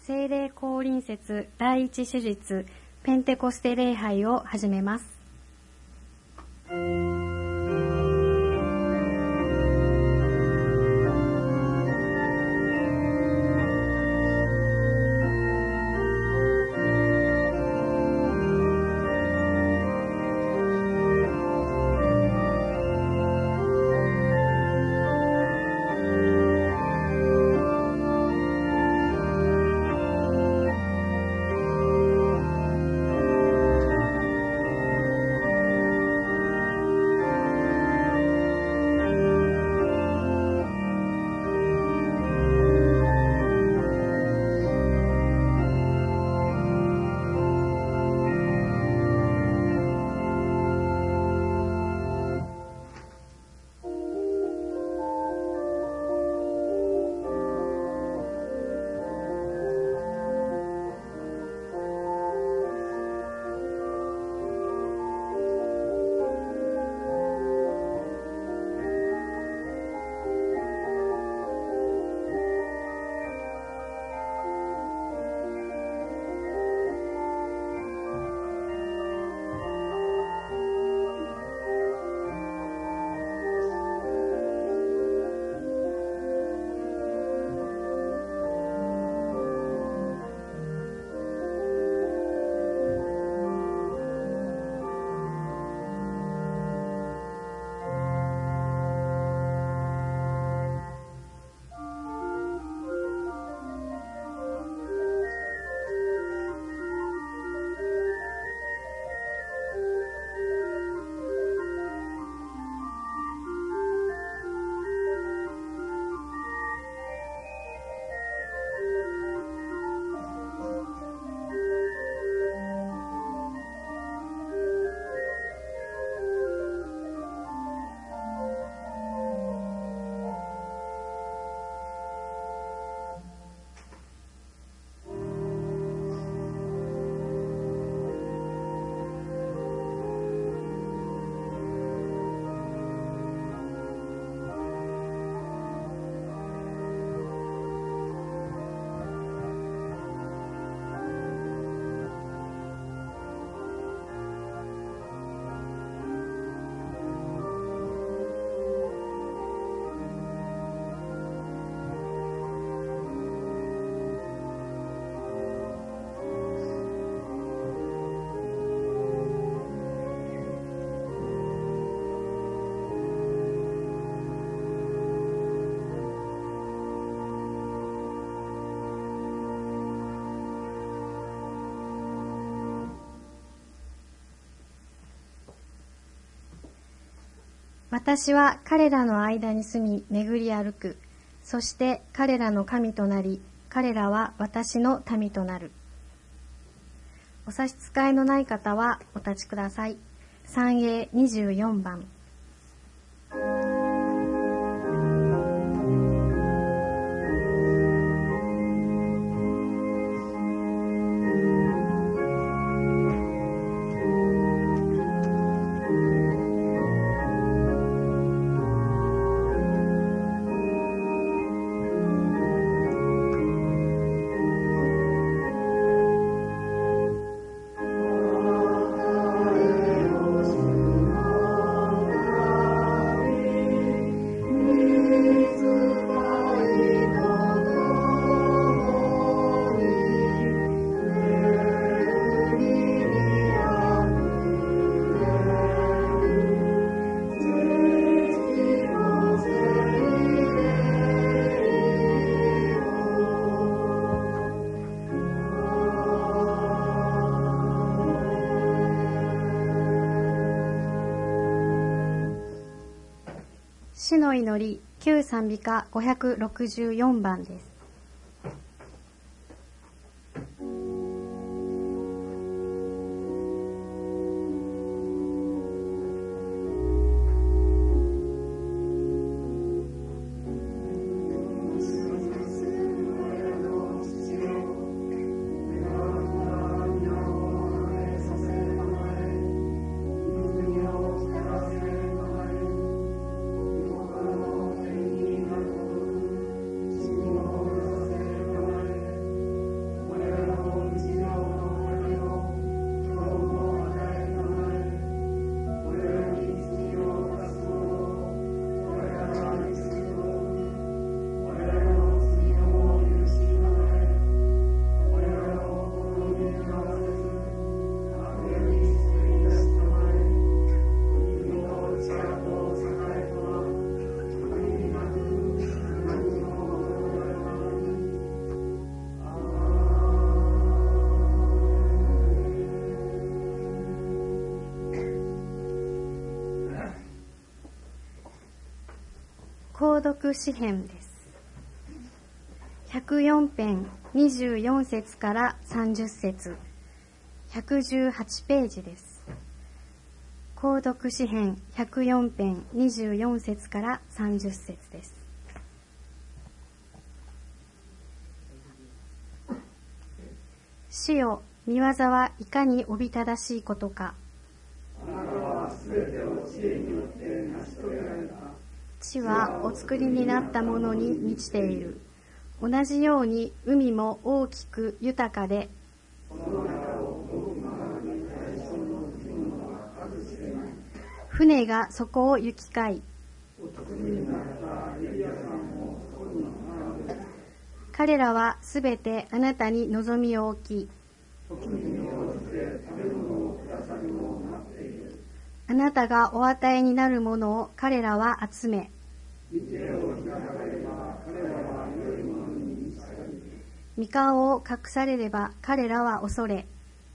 聖霊降臨節第一手術ペンテコステ礼拝を始めます。私は彼らの間に住み巡り歩く。そして彼らの神となり、彼らは私の民となる。お差し支えのない方はお立ちください。賛詠24番。詩の祈り旧賛美歌564番です。 「 購読詩編です。104編24節から30節、118ページです。購読詩編104編24節から30節です。主よ、御業はいかにおびただしいことか。 あなたはすべてを知恵によって成し遂げられた。 地はお作りになったものに満ちている。同じように海も大きく豊かで、船がそこを行き交い、彼らはすべてあなたに望みを置き、あなたがお与えになるものを彼らは集め、御顔を隠されれば彼らは恐れ、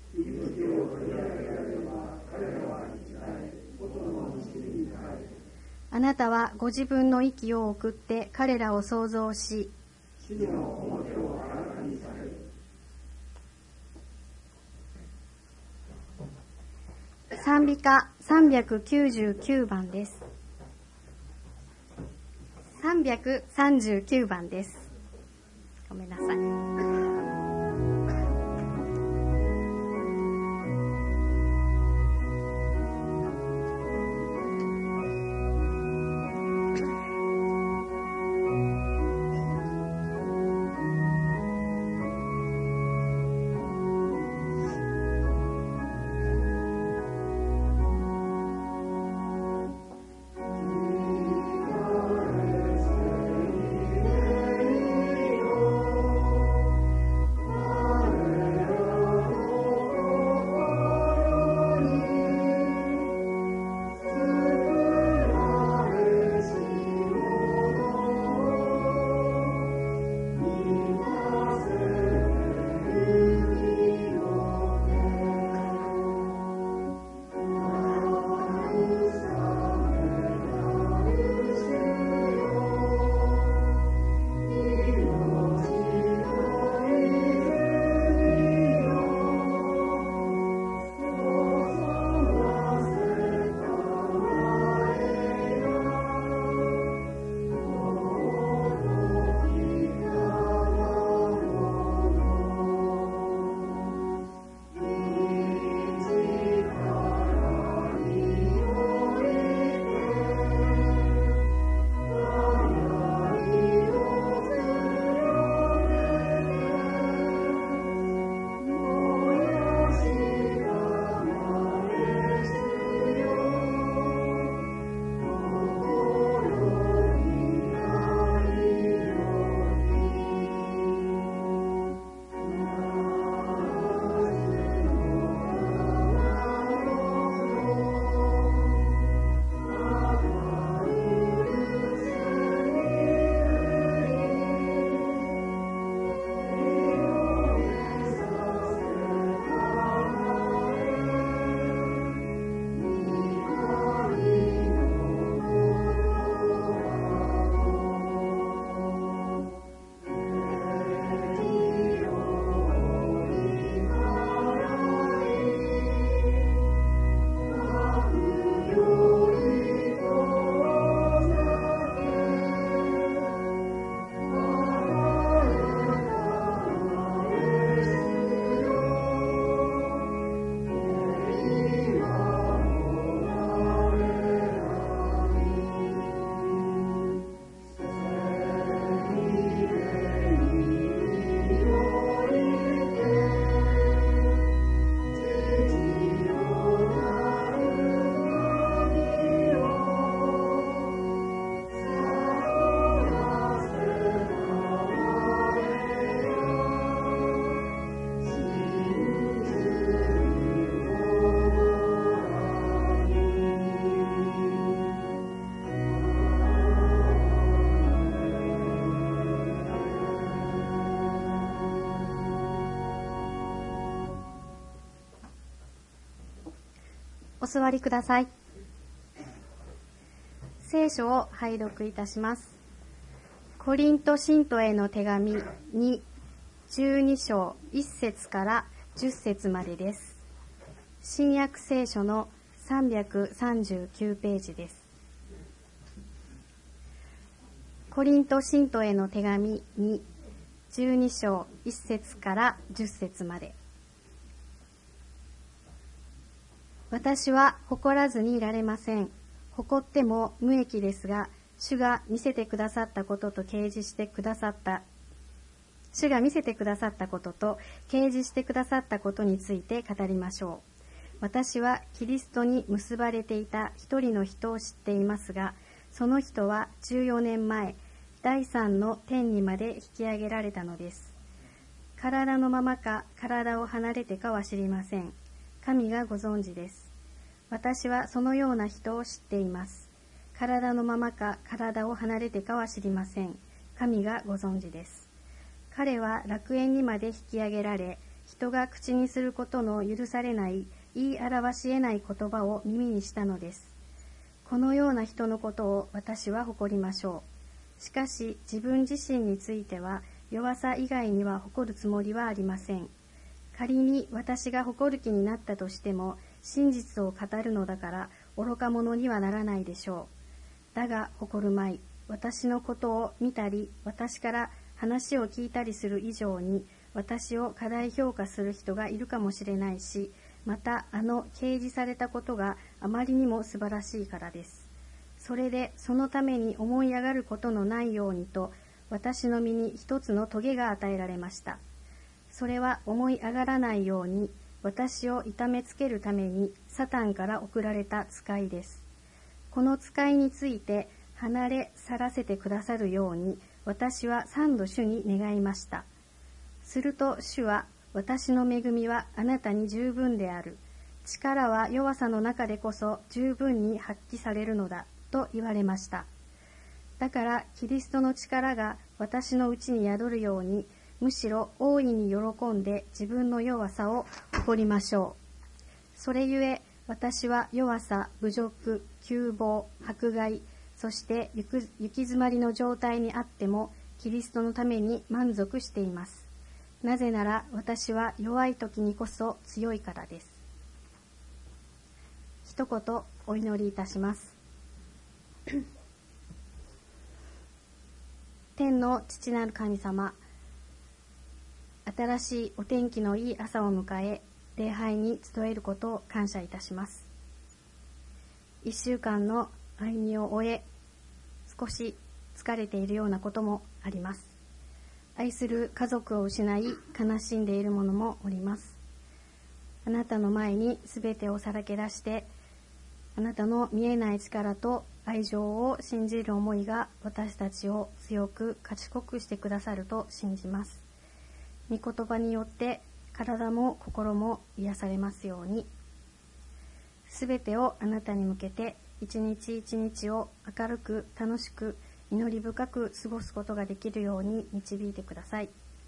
あなたはご自分の息を送って彼らを創造し、賛美歌399番です。339番です。ごめんなさい。お座りください。聖書を拝読いたします。 コリント信徒への手紙に12章1節から10節までです。新約聖書の339ページです。コリント信徒への手紙に12章1節から10節まで。私は誇らずにいられません。誇っても無益ですが、主が見せてくださったことと掲示してくださったことについて語りましょう。私はキリストに結ばれていた一人の人を知っていますが、その人は14年前、第三の天にまで引き上げられたのです。体のままか体を離れてかは知りません。神がご存知です。私はそのような人を知っています。体のままか体を離れてかは知りません。神がご存知です。彼は楽園にまで引き上げられ、人が口にすることの許されない、言い表し得ない言葉を耳にしたのです。このような人のことを私は誇りましょう。しかし自分自身については弱さ以外には誇るつもりはありません。仮に私が誇る気になったとしても、真実を語るのだから愚か者にはならないでしょう。だが誇るまい、私のことを見たり、私から話を聞いたりする以上に、私を過大評価する人がいるかもしれないし、また掲示されたことがあまりにも素晴らしいからです。それでそのために思い上がることのないようにと、私の身に一つの棘が与えられました。それは思い上がらないように、私を痛めつけるためにサタンから送られた使いです。この使いについて離れ去らせてくださるように、私は3度主に願いました。すると主は、私の恵みはあなたに十分である。力は弱さの中でこそ十分に発揮されるのだ、と言われました。だからキリストの力が私のうちに宿るように、むしろ大いに喜んで自分の弱さを誇りましょう。それゆえ私は弱さ、侮辱、窮乏、迫害、そして行き詰まりの状態にあってもキリストのために満足しています。なぜなら私は弱い時にこそ強いからです。一言お祈りいたします。天の父なる神様、新しいお天気のいい朝を迎え、礼拝に集えることを感謝いたします。1週間の歩みを終え、少し疲れているようなこともあります。愛する家族を失い、悲しんでいる者もおります。あなたの前にすべてをさらけ出して、あなたの見えない力と愛情を信じる思いが私たちを強く賢くしてくださると信じます。御言葉によって体も心も癒されますように。すべてをあなたに向けて一日一日を明るく楽しく祈り深く過ごすことができるように導いてください。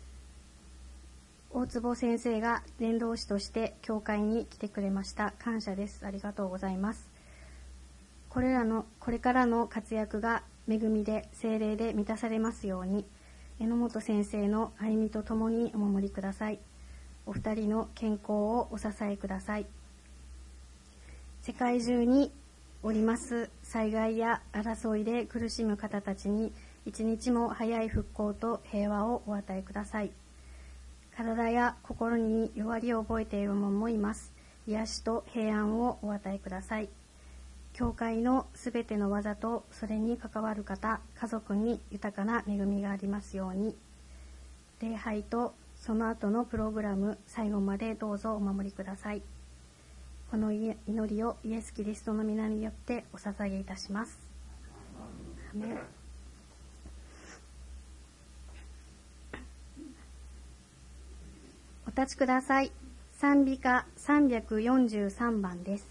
大坪先生が伝道師として教会に来てくれました。感謝です。ありがとうございます。これからの活躍が恵みで聖霊で満たされますように、榎本先生の歩みとともにお守りください。お二人の健康をお支えください。世界中におります災害や争いで苦しむ方たちに一日も早い復興と平和をお与えください。体や心に弱りを覚えている者もいます。癒しと平安をお与えください。教会のすべての技とそれに関わる方、家族に豊かな恵みがありますように。礼拝とその後のプログラム、最後までどうぞお守りください。この祈りをイエス・キリストの皆によってお捧げいたします。アメン。お立ちください。賛美歌343番です。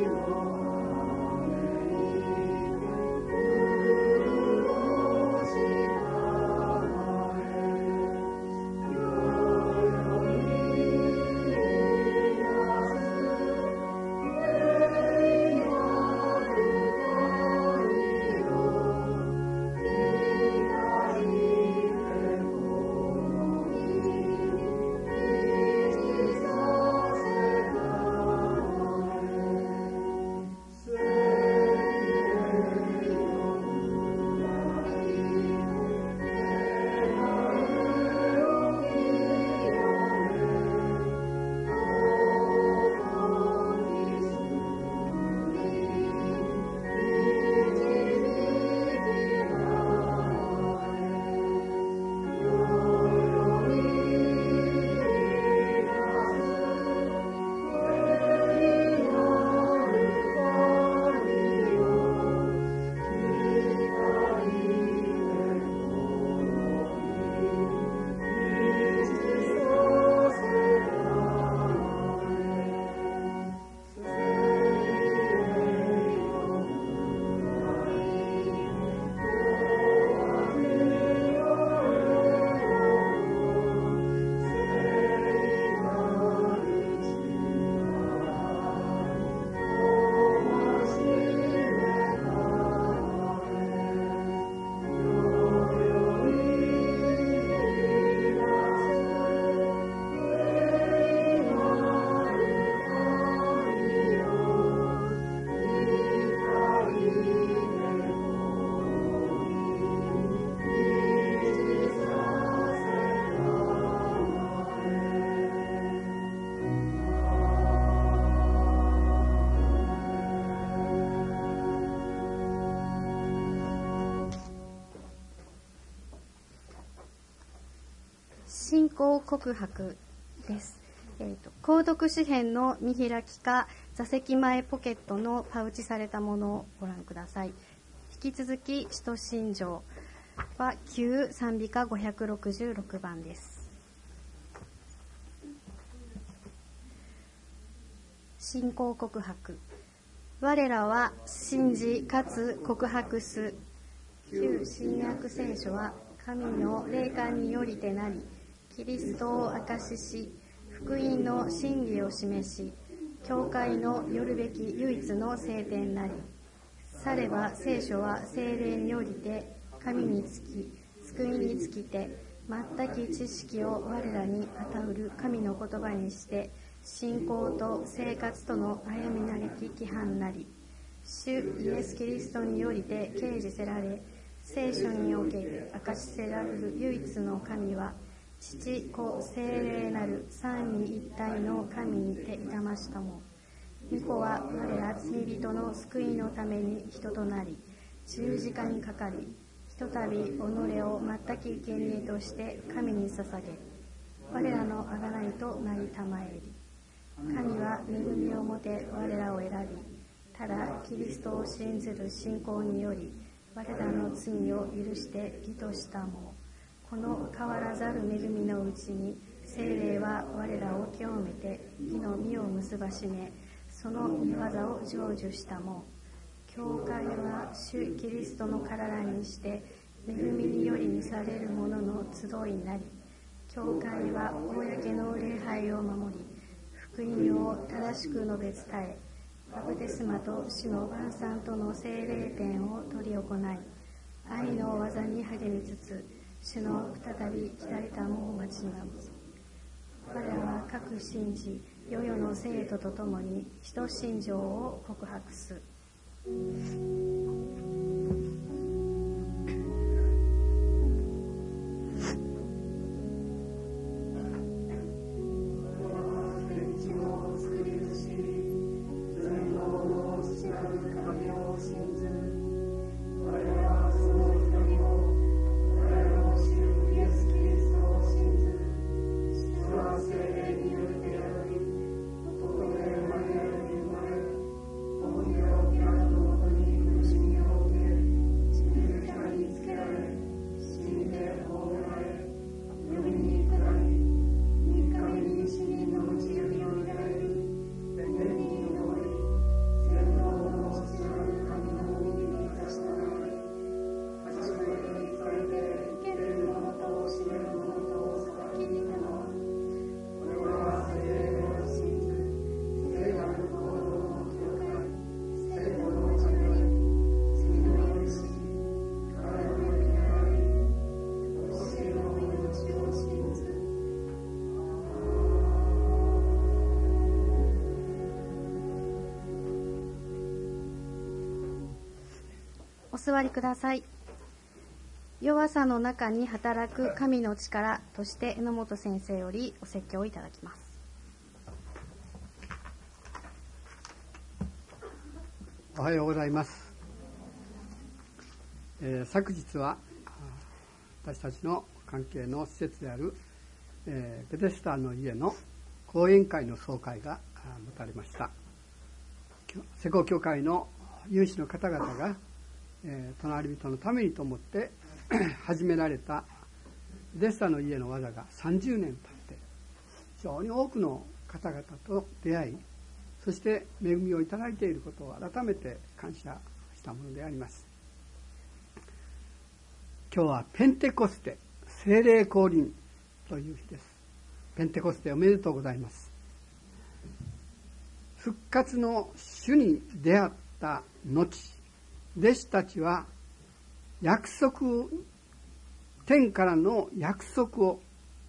信仰告白です。購読詩編の見開きか座席前ポケットのパウチされたものをご覧ください。引き続き使徒信条は旧賛美歌566番です。信仰告白。我らは信じかつ告白す。旧新約聖書は神の霊感によりてなり、キリストを証しし、福音の真理を示し、教会のよるべき唯一の聖典なり。されば聖書は聖霊によりて神につき、救いにつきて、全き知識を我らに与うる神の言葉にして、信仰と生活との歩みなりき規範なり。主イエス・キリストによりて掲示せられ、聖書におけて明かしせられる唯一の神は、父子聖霊なる三位一体の神にていましたも。御子は我ら罪人の救いのために人となり、十字架にかかり、ひとたび己を全き生贄として神に捧げ、我らの贖いとなりたまえり。神は恵みをもて我らを選び、ただキリストを信ずる信仰により、我らの罪を許して義としたも。この変わらざる恵みのうちに、聖霊は我らを清めて義の実を結ばしめ、その御業を成就したも。教会は主キリストの体にして、恵みによりにされる者の集いになり、教会は公の礼拝を守り、福音を正しく述べ伝え、バプテスマと主の晩餐との聖霊典を執り行い、愛の技に励みつつ、主の再び来られたもを待ち望む。我らは各信じ、世々の生徒と共に使徒信条を告白す。 聖座りください。弱さの中に働く神の力として榎本先生よりお説教をいただきます。 おはようございます。昨日は私たちの関係の施設である、ベテスタの家の講演会の総会が持たれました。施工協会の有志の方々が、隣人のためにと思って始められたベテスタの家の技が30年経って非常に多くの方々と出会い、そして恵みをいただいていることを改めて感謝したものであります。今日はペンテコステ、聖霊降臨という日です。ペンテコステおめでとうございます。復活の主に出会った後、弟子たちは天からの約束を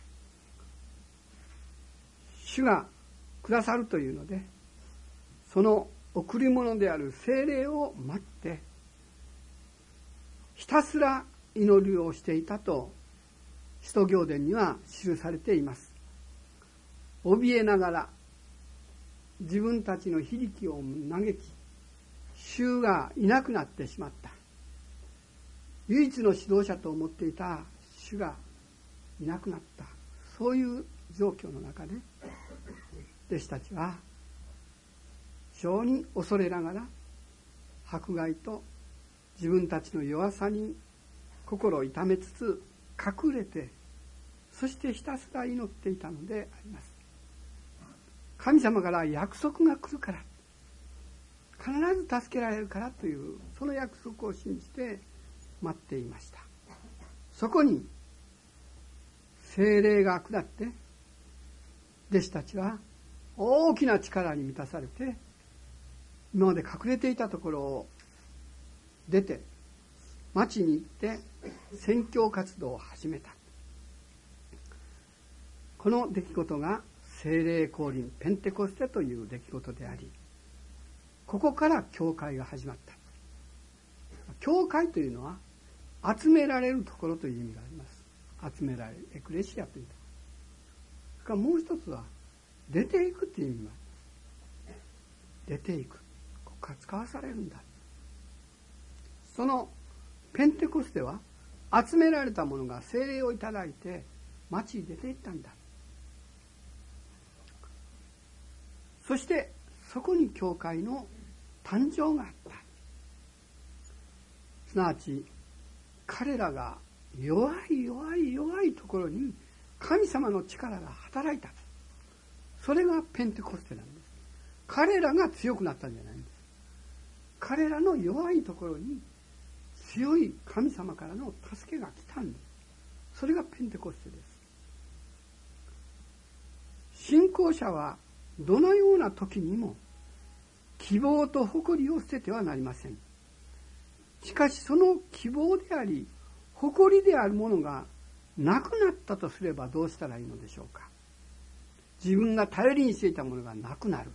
主がくださるというので、その贈り物である聖霊を待ってひたすら祈りをしていたと使徒行伝には記されています。怯えながら自分たちの非力を嘆き、主がいなくなってしまった、唯一の指導者と思っていた主がいなくなった、そういう状況の中で弟子たちは非常に恐れながら迫害と自分たちの弱さに心を痛めつつ隠れて、そしてひたすら祈っていたのであります。神様から約束が来るから、必ず助けられるからというその約束を信じて待っていました。そこに聖霊が下って弟子たちは大きな力に満たされて、今まで隠れていたところを出て町に行って宣教活動を始めた。この出来事が聖霊降臨、ペンテコステという出来事であり、ここから教会が始まった。教会というのは集められるところという意味があります。集められる、エクレシアというところ。それからもう一つは出ていくという意味があります。出ていく、ここから使わされるんだ。そのペンテコステは集められた者が聖霊をいただいて町に出て行ったんだ。そしてそこに教会の誕生があった。すなわち彼らが弱いところに神様の力が働いた。それがペンテコステなんです。彼らが強くなったんじゃないんです。彼らの弱いところに強い神様からの助けが来たんです。それがペンテコステです。信仰者はどのような時にも希望と誇りを捨ててはなりません。しかしその希望であり誇りであるものがなくなったとすればどうしたらいいのでしょうか。自分が頼りにしていたものがなくなる。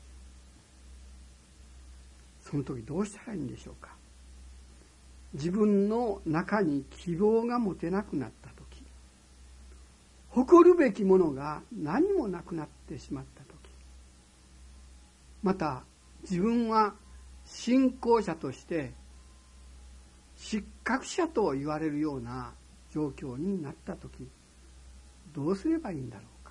その時どうしたらいいんでしょうか。自分の中に希望が持てなくなった時、誇るべきものが何もなくなってしまった時、また自分は信仰者として失格者と言われるような状況になった時、どうすればいいんだろうか。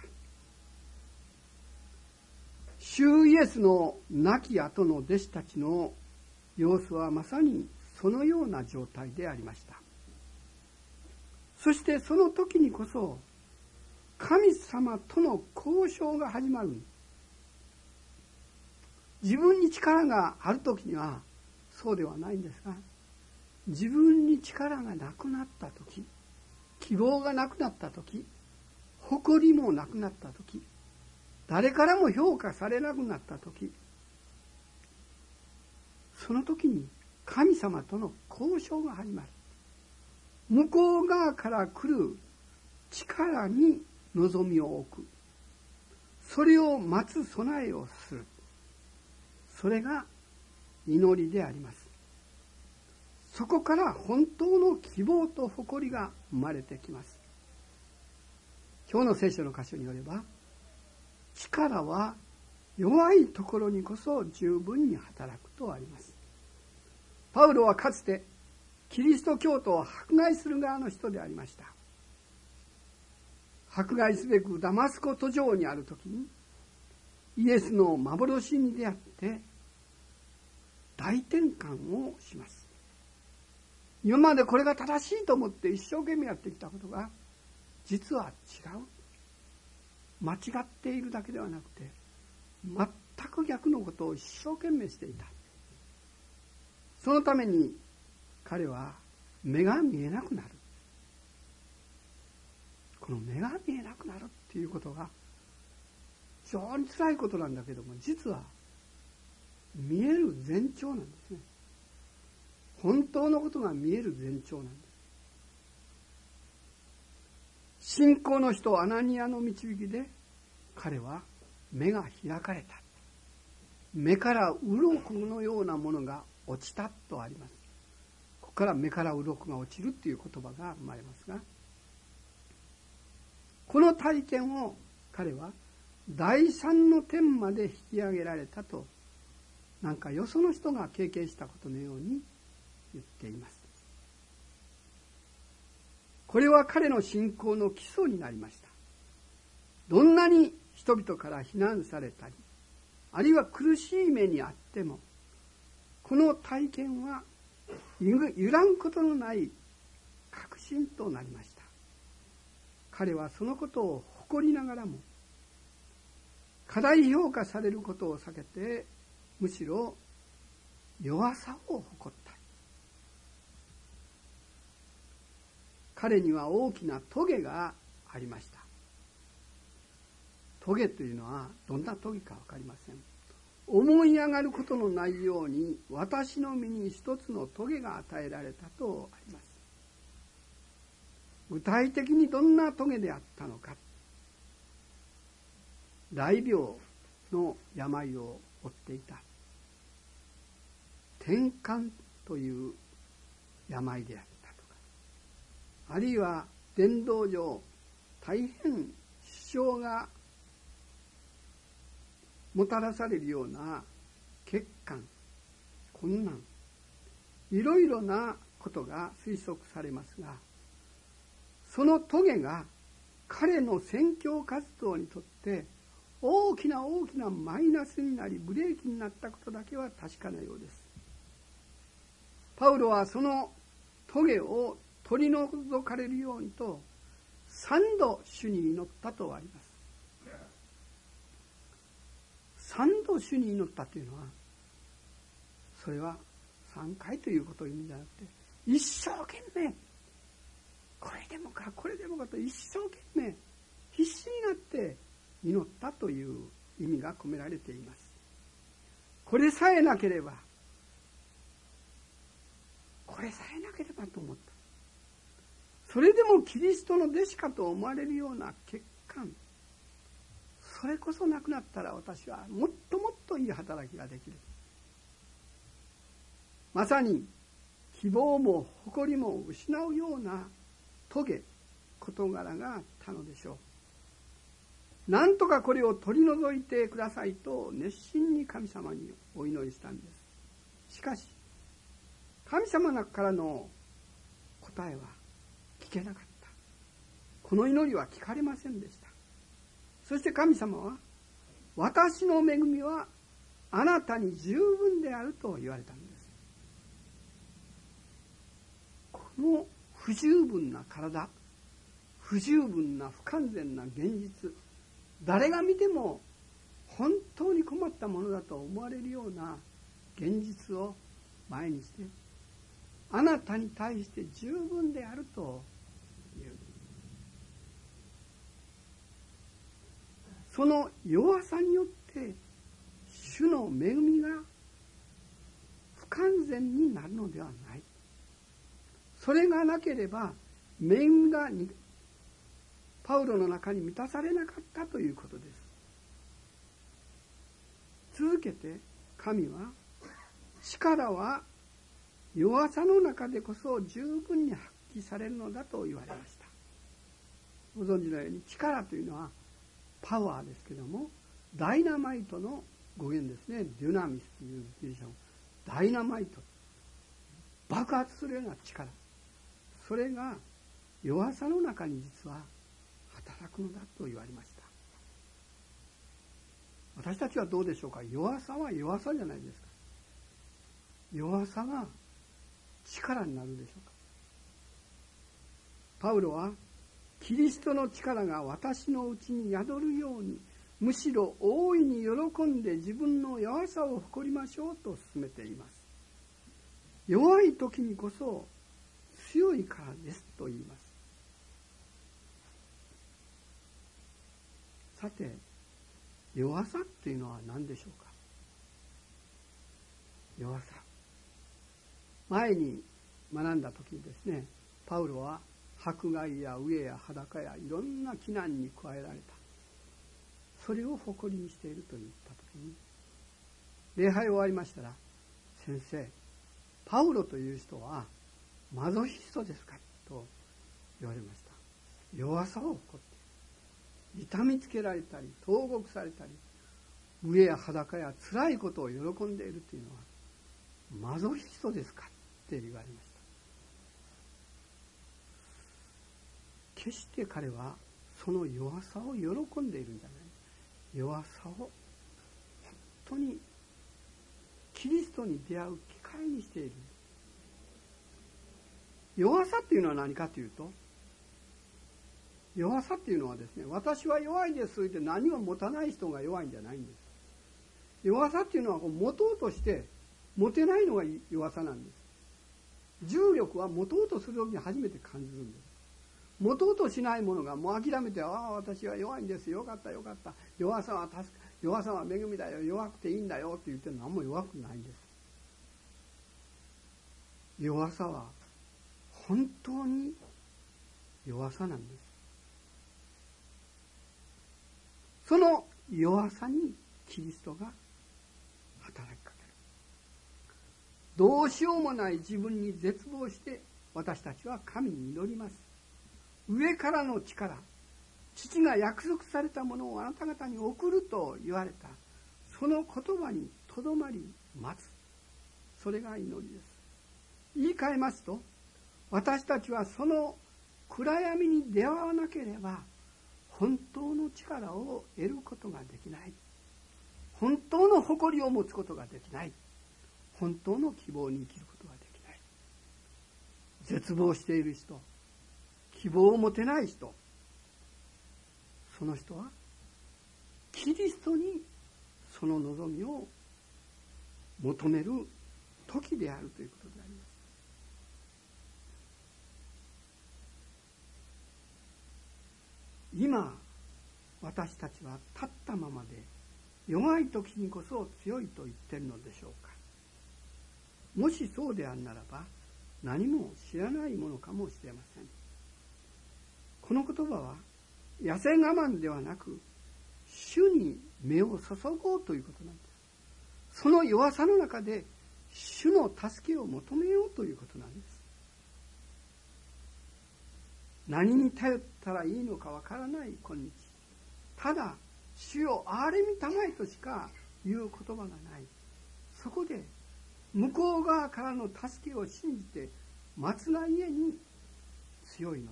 主イエスの亡き後の弟子たちの様子はまさにそのような状態でありました。そしてその時にこそ神様との交渉が始まる。自分に力がある時にはそうではないんですが、自分に力がなくなった時、希望がなくなった時、誇りもなくなった時、誰からも評価されなくなった時、その時に神様との交渉が始まる。向こう側から来る力に望みを置く。それを待つ備えをする。それが祈りであります。 そこから本当の希望と誇りが生まれてきます。今日の聖書の箇所によれば、力は弱いところにこそ十分に働くとあります。パウロはかつてキリスト教徒を迫害する側の人でありました。迫害すべくダマスコ途上にあるときに、イエスの幻に出会って大転換をします。今までこれが正しいと思って一生懸命やってきたことが、実は違う。間違っているだけではなくて、全く逆のことを一生懸命していた。そのために彼は目が見えなくなる。この目が見えなくなるっていうことが非常に辛いことなんだけども、実は見える前兆なんですね。本当のことが見える前兆なんです。信仰の人アナニアの導きで彼は目が開かれた。目から鱗のようなものが落ちたとあります。ここから目から鱗が落ちるという言葉が生まれますが、この体験を彼は第三の天まで引き上げられたと、なんかよその人が経験したことのように言っています。これは彼の信仰の基礎になりました。どんなに人々から非難されたり、あるいは苦しい目にあっても、この体験は揺らんことのない確信となりました。彼はそのことを誇りながらも、過大評価されることを避けて、むしろ弱さを誇った。彼には大きな棘がありました。棘というのはどんな棘か分かりません。思い上がることのないように、私の身に一つの棘が与えられたとあります。具体的にどんな棘であったのか。大病の病を負っていた。転換という病であったとか、あるいは伝道上大変支障がもたらされるような欠陥、困難、いろいろなことが推測されますが、その棘が彼の宣教活動にとって大きなマイナスになり、ブレーキになったことだけは確かなようです。パウロはその棘を取り除かれるようにと3度主に祈ったとあります。3度主に祈ったというのは、それは3回ということを意味じゃなくて、一生懸命これでもかと一生懸命必死になって祈ったという意味が込められています。これさえなければと思った。それでもキリストの弟子かと思われるような欠陥、それこそなくなったら私はもっといい働きができる。まさに希望も誇りも失うような棘、事柄があったのでしょう。なんとかこれを取り除いてくださいと熱心に神様にお祈りしたんです。しかし神様からの答えは聞けなかった。この祈りは聞かれませんでした。そして神様は、私の恵みはあなたに十分であると言われたんです。この不十分な体、不十分な不完全な現実、誰が見ても本当に困ったものだと思われるような現実を前にして、あなたに対して十分であるという、その弱さによって主の恵みが不完全になるのではない。それがなければ恵みがパウロの中に満たされなかったということです。続けて神は、力は弱さの中でこそ十分に発揮されるのだと言われました。ご存知のように力というのはパワーですけども、ダイナマイトの語源ですね。デュナミスというギリシャ語、ダイナマイト、爆発するような力、それが弱さの中に実は働くのだと言われました。私たちはどうでしょうか。弱さは弱さじゃないですか。弱さが力になるでしょうか。パウロはキリストの力が私のうちに宿るように、むしろ大いに喜んで自分の弱さを誇りましょうと勧めています。弱い時にこそ強いからですと言います。さて、弱さというのは何でしょうか。弱さ、前に学んだ時にですね、パウロは迫害や飢えや裸やいろんな危難に加えられた、それを誇りにしていると言った時に、礼拝終わりましたら、先生、パウロという人はマゾヒストですかと言われました。弱さを誇って痛みつけられたり投獄されたり飢えや裸や辛いことを喜んでいるというのはマゾヒストですかって言われました。決して彼はその弱さを喜んでいるんじゃない。弱さを本当にキリストに出会う機会にしている。弱さっていうのは何かというと、弱さっていうのはですね、私は弱いですと言って何も持たない人が弱いんじゃないんです。弱さっていうのは持とうとして持てないのが弱さなんです。重力は持とうとするときに初めて感じるんです。持とうとしないものがもう諦めて、私は弱いんです、よかったよかった、弱さは恵みだよ、弱くていいんだよって言って何も弱くないんです。弱さは本当に弱さなんです。その弱さにキリストが働きかける。どうしようもない自分に絶望して私たちは神に祈ります。上からの力、父が約束されたものをあなた方に送ると言われた、その言葉にとどまり待つ。それが祈りです。言い換えますと、私たちはその暗闇に出会わなければ本当の力を得ることができない。本当の誇りを持つことができない。本当の希望に生きることができない。絶望している人、希望を持てない人、その人はキリストにその望みを求める時であるということであります。今私たちは立ったままで弱い時にこそ強いと言っているのでしょうか。もしそうであるならば何も知らないものかもしれません。この言葉は痩せ我慢ではなく主に目を注ごうということなんです。その弱さの中で主の助けを求めようということなんです。何に頼ったらいいのかわからない今日、ただ主よ憐れみたまえとしか言う言葉がない。そこで向こう側からの助けを信じて待つがゆえに強いのだ。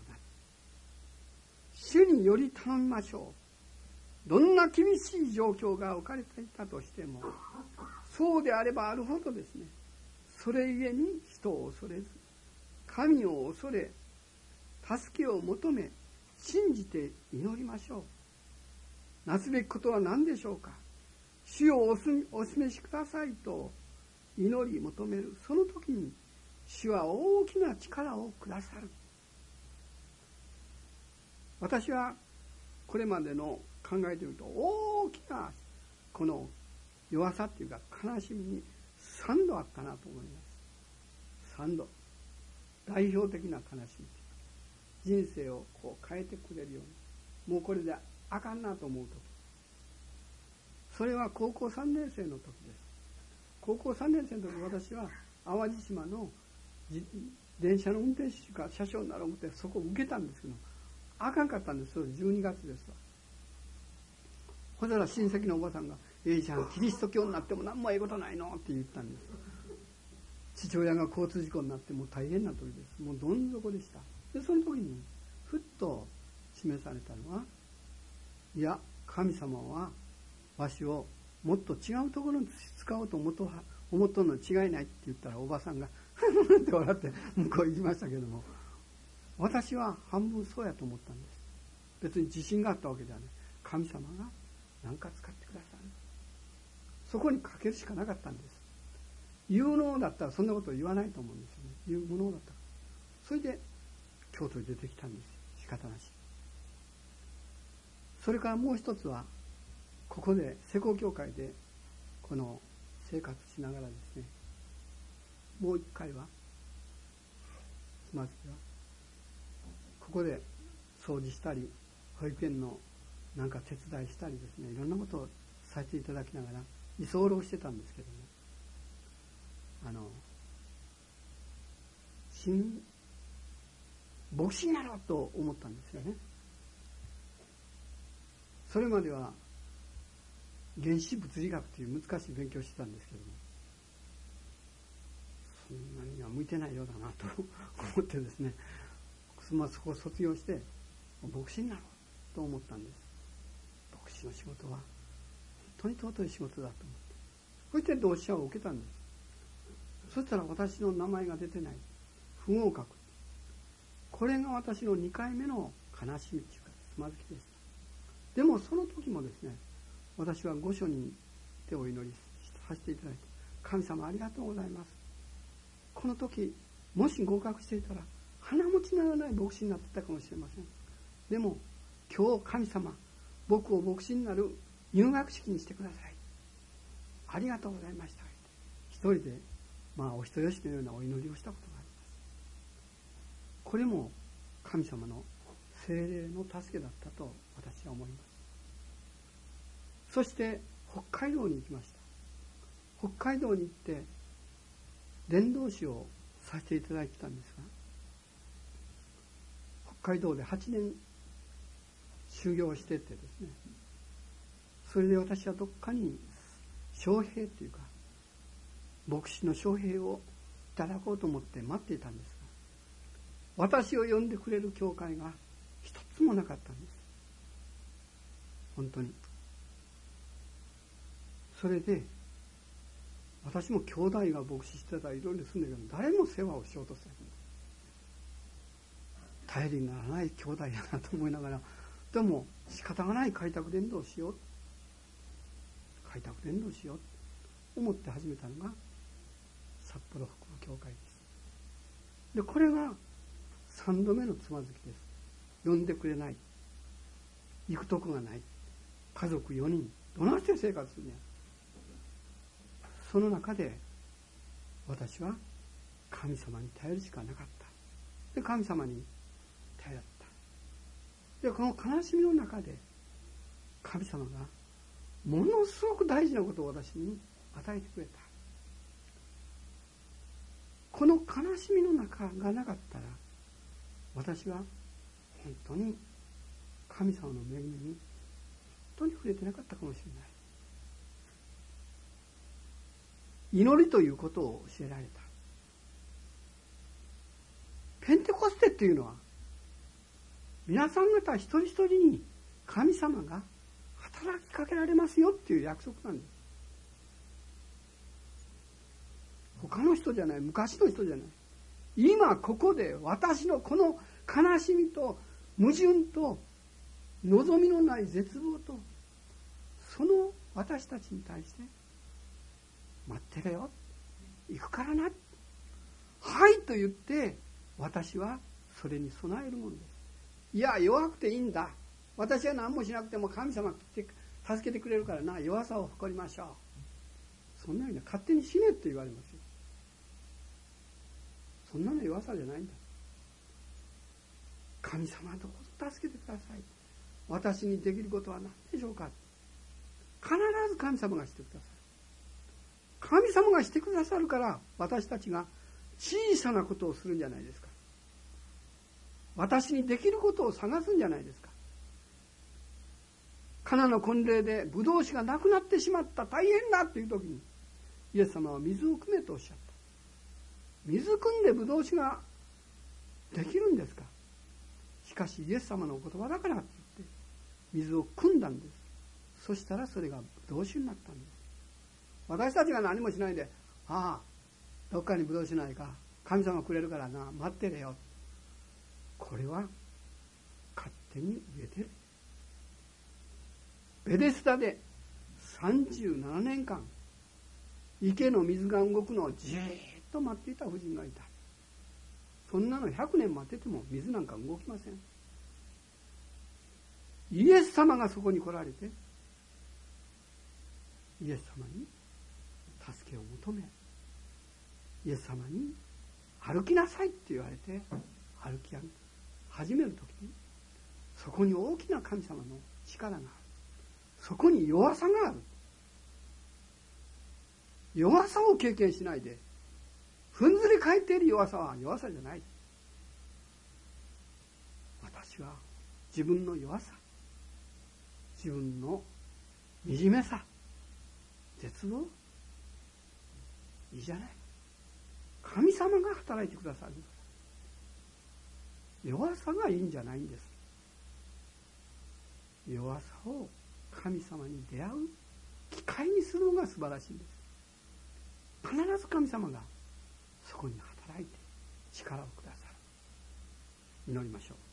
主により頼みましょう。どんな厳しい状況が置かれていたとしても、そうであればあるほどですね、それゆえに人を恐れず神を恐れ助けを求め信じて祈りましょう。なすべきことは何でしょうか。主をお示しくださいと祈り求める。その時に主は大きな力をくださる。私はこれまでの考えてみると大きなこの弱さっていうか悲しみに3度あったなと思います。3度。代表的な悲しみ。人生をこう変えてくれるように、もうこれであかんなと思う時、それは高校3年生の時です。高校3年生の時、私は淡路島の電車の運転手か車掌になろう思ってそこを受けたんですけど、あかんかったんです。それ12月ですわ。ほしたら親戚のおばさんが、じゃん、キリスト教になっても何もええことないのって言ったんです。父親が交通事故になってもう大変な時です。もうどん底でした。で、その時にふっと示されたのは、いや、神様はわしをもっと違うところに使おうと思っとるのに違いないって言ったら、おばさんがふふって笑って向こう行きましたけども、私は半分そうやと思ったんです。別に自信があったわけではない。神様が何か使ってくださる。そこにかけるしかなかったんです。有能だったらそんなことを言わないと思うんですよね。有無能だったから。それで京都に出てきたんです。仕方なし。それからもう一つは、ここで施工教会でこの生活しながらですね、もう一回はつまずきはここで掃除したり、保育園のなんか手伝いしたりですね、いろんなことをさせていただきながら居候してたんですけども、牧師になろうと思ったんですよね。それまでは原子物理学という難しい勉強をしてたんですけども、そんなには向いてないようだなと思ってですね、そこを卒業して牧師になろうと思ったんです。牧師の仕事は本当に尊い仕事だと思って、そして同志社を受けたんです。そしたら私の名前が出てない、不合格。これが私の2回目の悲しみというかつまずきでした。でもその時もですね、私は御所に手をお祈りさせていただいて、神様ありがとうございます。この時もし合格していたら鼻持ちならない牧師になってたかもしれません。でも今日神様、僕を牧師になる入学式にしてください。ありがとうございました。一人でお人よしのようなお祈りをしたことがあります。これも神様の聖霊の助けだったと私は思います。そして北海道に行きました。北海道に行って伝道師をさせていただいてたんですが、北海道で8年修行しててですね、それで私はどっかに招聘というか牧師の招聘をいただこうと思って待っていたんですが、私を呼んでくれる教会が一つもなかったんです。本当に。それで私も兄弟が牧師してたらいろいろするんだけど、誰も世話をしようとせん。頼りにならない兄弟やなと思いながら、でも仕方がない、開拓伝道しよう、開拓伝道しようと思って始めたのが札幌北部教会です。でこれが3度目のつまずきです。呼んでくれない、行くとこがない、家族4人どないして生活するんや。その中で私は神様に頼るしかなかった。で神様に頼った。でこの悲しみの中で神様がものすごく大事なことを私に与えてくれた。この悲しみの中がなかったら、私は本当に神様の恵みに本当に触れてなかったかもしれない。祈りということを教えられた。ペンテコステっていうのは、皆さん方一人一人に神様が働きかけられますよっていう約束なんです。他の人じゃない、昔の人じゃない。今ここで私のこの悲しみと矛盾と望みのない絶望と、その私たちに対して待ってろよ、行くからな、はいと言って私はそれに備えるものです。いや弱くていいんだ、私は何もしなくても神様が来て助けてくれるからな、弱さを誇りましょう、そんなような勝手に死ねって言われますよ。そんなの弱さじゃないんだ。神様どうぞ助けてください、私にできることは何でしょうか。必ず神様がしてください。神様がしてくださるから私たちが小さなことをするんじゃないですか。私にできることを探すんじゃないですか。カナの婚礼でブドウ酒がなくなってしまった、大変だという時にイエス様は水を汲めとおっしゃった。水汲んでブドウ酒ができるんですか。しかしイエス様のお言葉だからって言って水を汲んだんです。そしたらそれがブドウ酒になったんです。私たちが何もしないで、ああどっかにブドウ酒ないか、神様くれるからな、待ってれよ、これは勝手に植えてる。ベデスダで37年間池の水が動くのをじーっと待っていた婦人がいた。そんなの100年待ってても水なんか動きません。イエス様がそこに来られて、イエス様に助けを求め、イエス様に歩きなさいって言われて歩き始めるときに、そこに大きな神様の力がある。そこに弱さがある。弱さを経験しないでふんずり返っている弱さは弱さじゃない。私は自分の弱さ、自分の惨めさ、絶望、いいじゃない、神様が働いてくださる。弱さがいいんじゃないんです。弱さを神様に出会う機会にするのが素晴らしいんです。必ず神様がそこに働いて力をくださる。祈りましょう。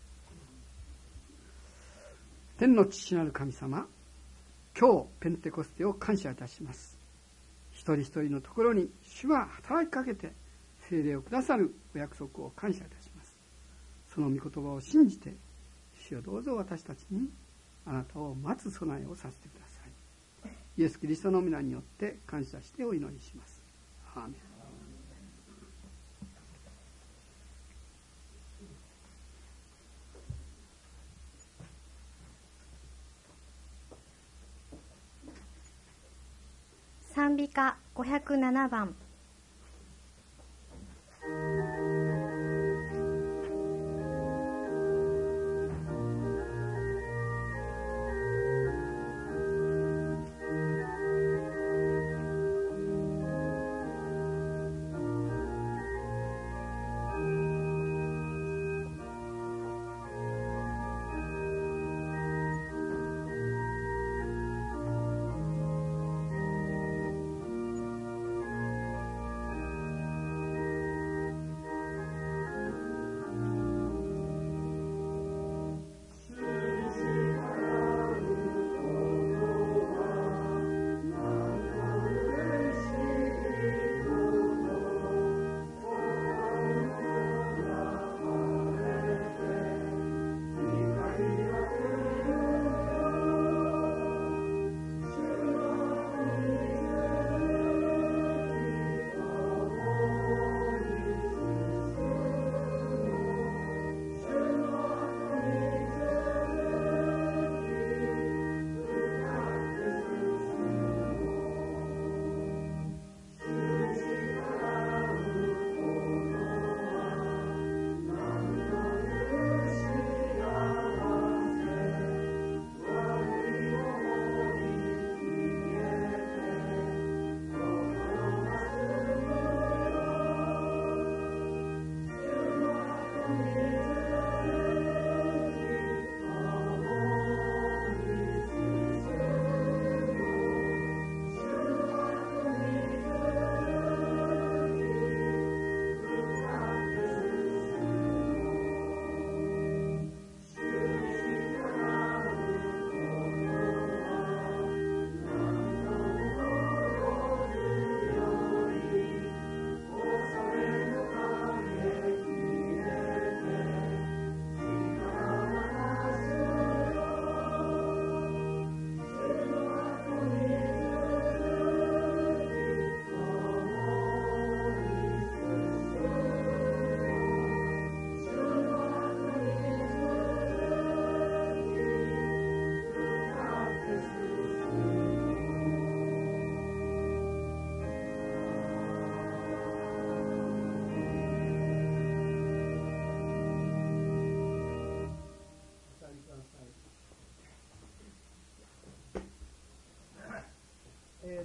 天の父なる神様、今日ペンテコステを感謝いたします。一人一人のところに主は働きかけて聖霊をくださるお約束を感謝いたします。その御言葉を信じて、主よどうぞ私たちにあなたを待つ備えをさせてください。イエス・キリストの皆によって感謝してお祈りします。アーメン。 賛美歌507番。 「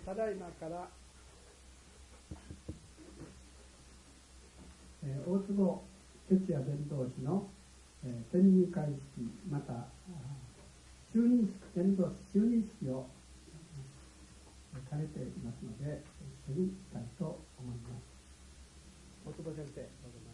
ただいまから大坪哲也伝道師の転入会式また就任式伝道師就任式を兼ねていますので一緒にしたいと思います。大坪先生、どうぞ。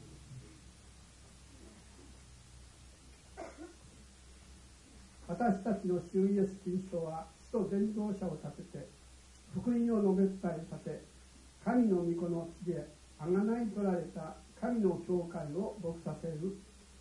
私たちの主イエス・キリストは使徒伝道者を立てて福音を述べ伝えさせ、神の御子の地であがない取られた神の教会を牧させる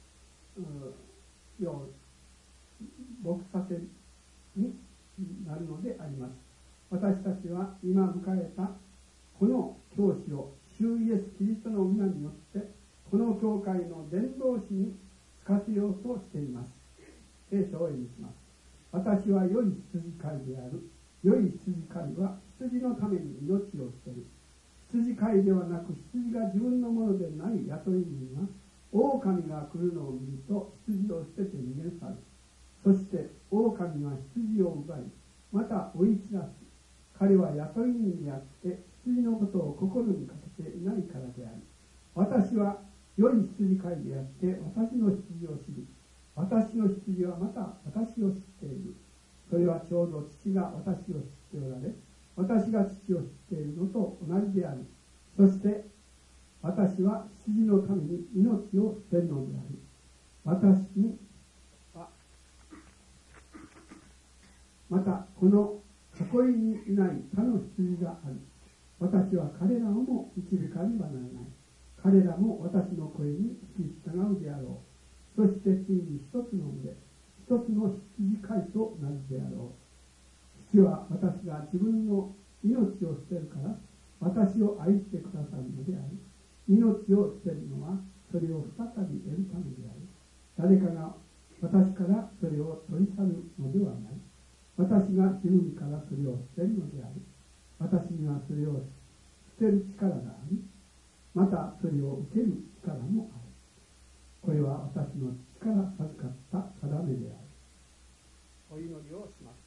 牧させになるのであります。私たちは今迎えたこの教師を主イエス・キリストの皆によってこの教会の伝道師に使わせようとしています。聖書を読みします。私は良い羊飼いである。良い羊飼いは羊のために命を捨てる。羊飼いではなく羊が自分のものでない雇い人は狼が来るのを見ると羊を捨てて逃げ去る。そして狼は羊を奪いまた追い散らす。彼は雇い人であって羊のことを心にかけていないからである。私は良い羊飼いであって私の羊を知り、私の羊はまた私を知っている。それはちょうど父が私を知っておられ、私が父を知っているのと同じである。そして私は羊のために命を捨てるのである。私にはまたこの囲いにいない他の羊がある。私は彼らをも導かねばならない。彼らも私の声に聞き従うであろう。そしてついに一つの群れ、一つの羊飼いとなるであろう。父は私が自分の命を捨てるから私を愛してくださるのである。命を捨てるのはそれを再び得るためである。誰かが私からそれを取り去るのではない。私が自分からそれを捨てるのである。私にはそれを捨てる力があり、またそれを受ける力もある。これは私の父から授かった定めである。お祈りをします。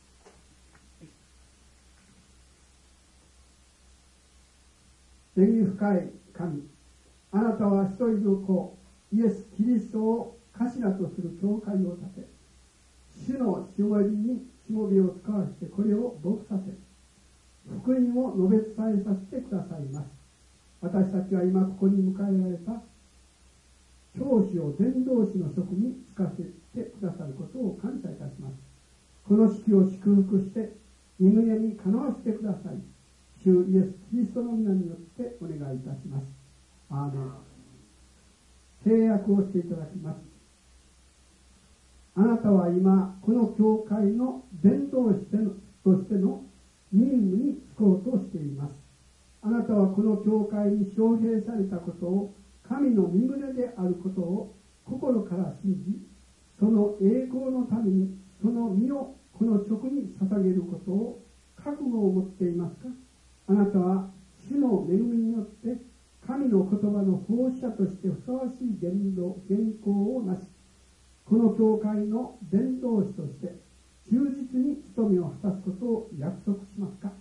恵み深い神、あなたは一人の子イエス・キリストを頭とする教会を立て、主のしもべにしもべを使わせてこれを牧させ、福音を述べ伝えさせてくださいます。私たちは今ここに迎えられた教師を伝道師の職に就かせてくださることを感謝いたします。この式を祝福して御胸にかなわせてください。主イエス・キリストの皆によってお願いいたします。アーメン。契約をしていただきます。あなたは今この教会の伝道師としての任務に就こうとしています。あなたはこの教会に招聘されたことを神の御胸であることを心から信じ、その栄光のためにその身をこの職に捧げることを覚悟を持っていますか？あなたは主の恵みによって神の言葉の奉仕者としてふさわしい言行をなし、この教会の伝道師として忠実に務めを果たすことを約束しますか？あ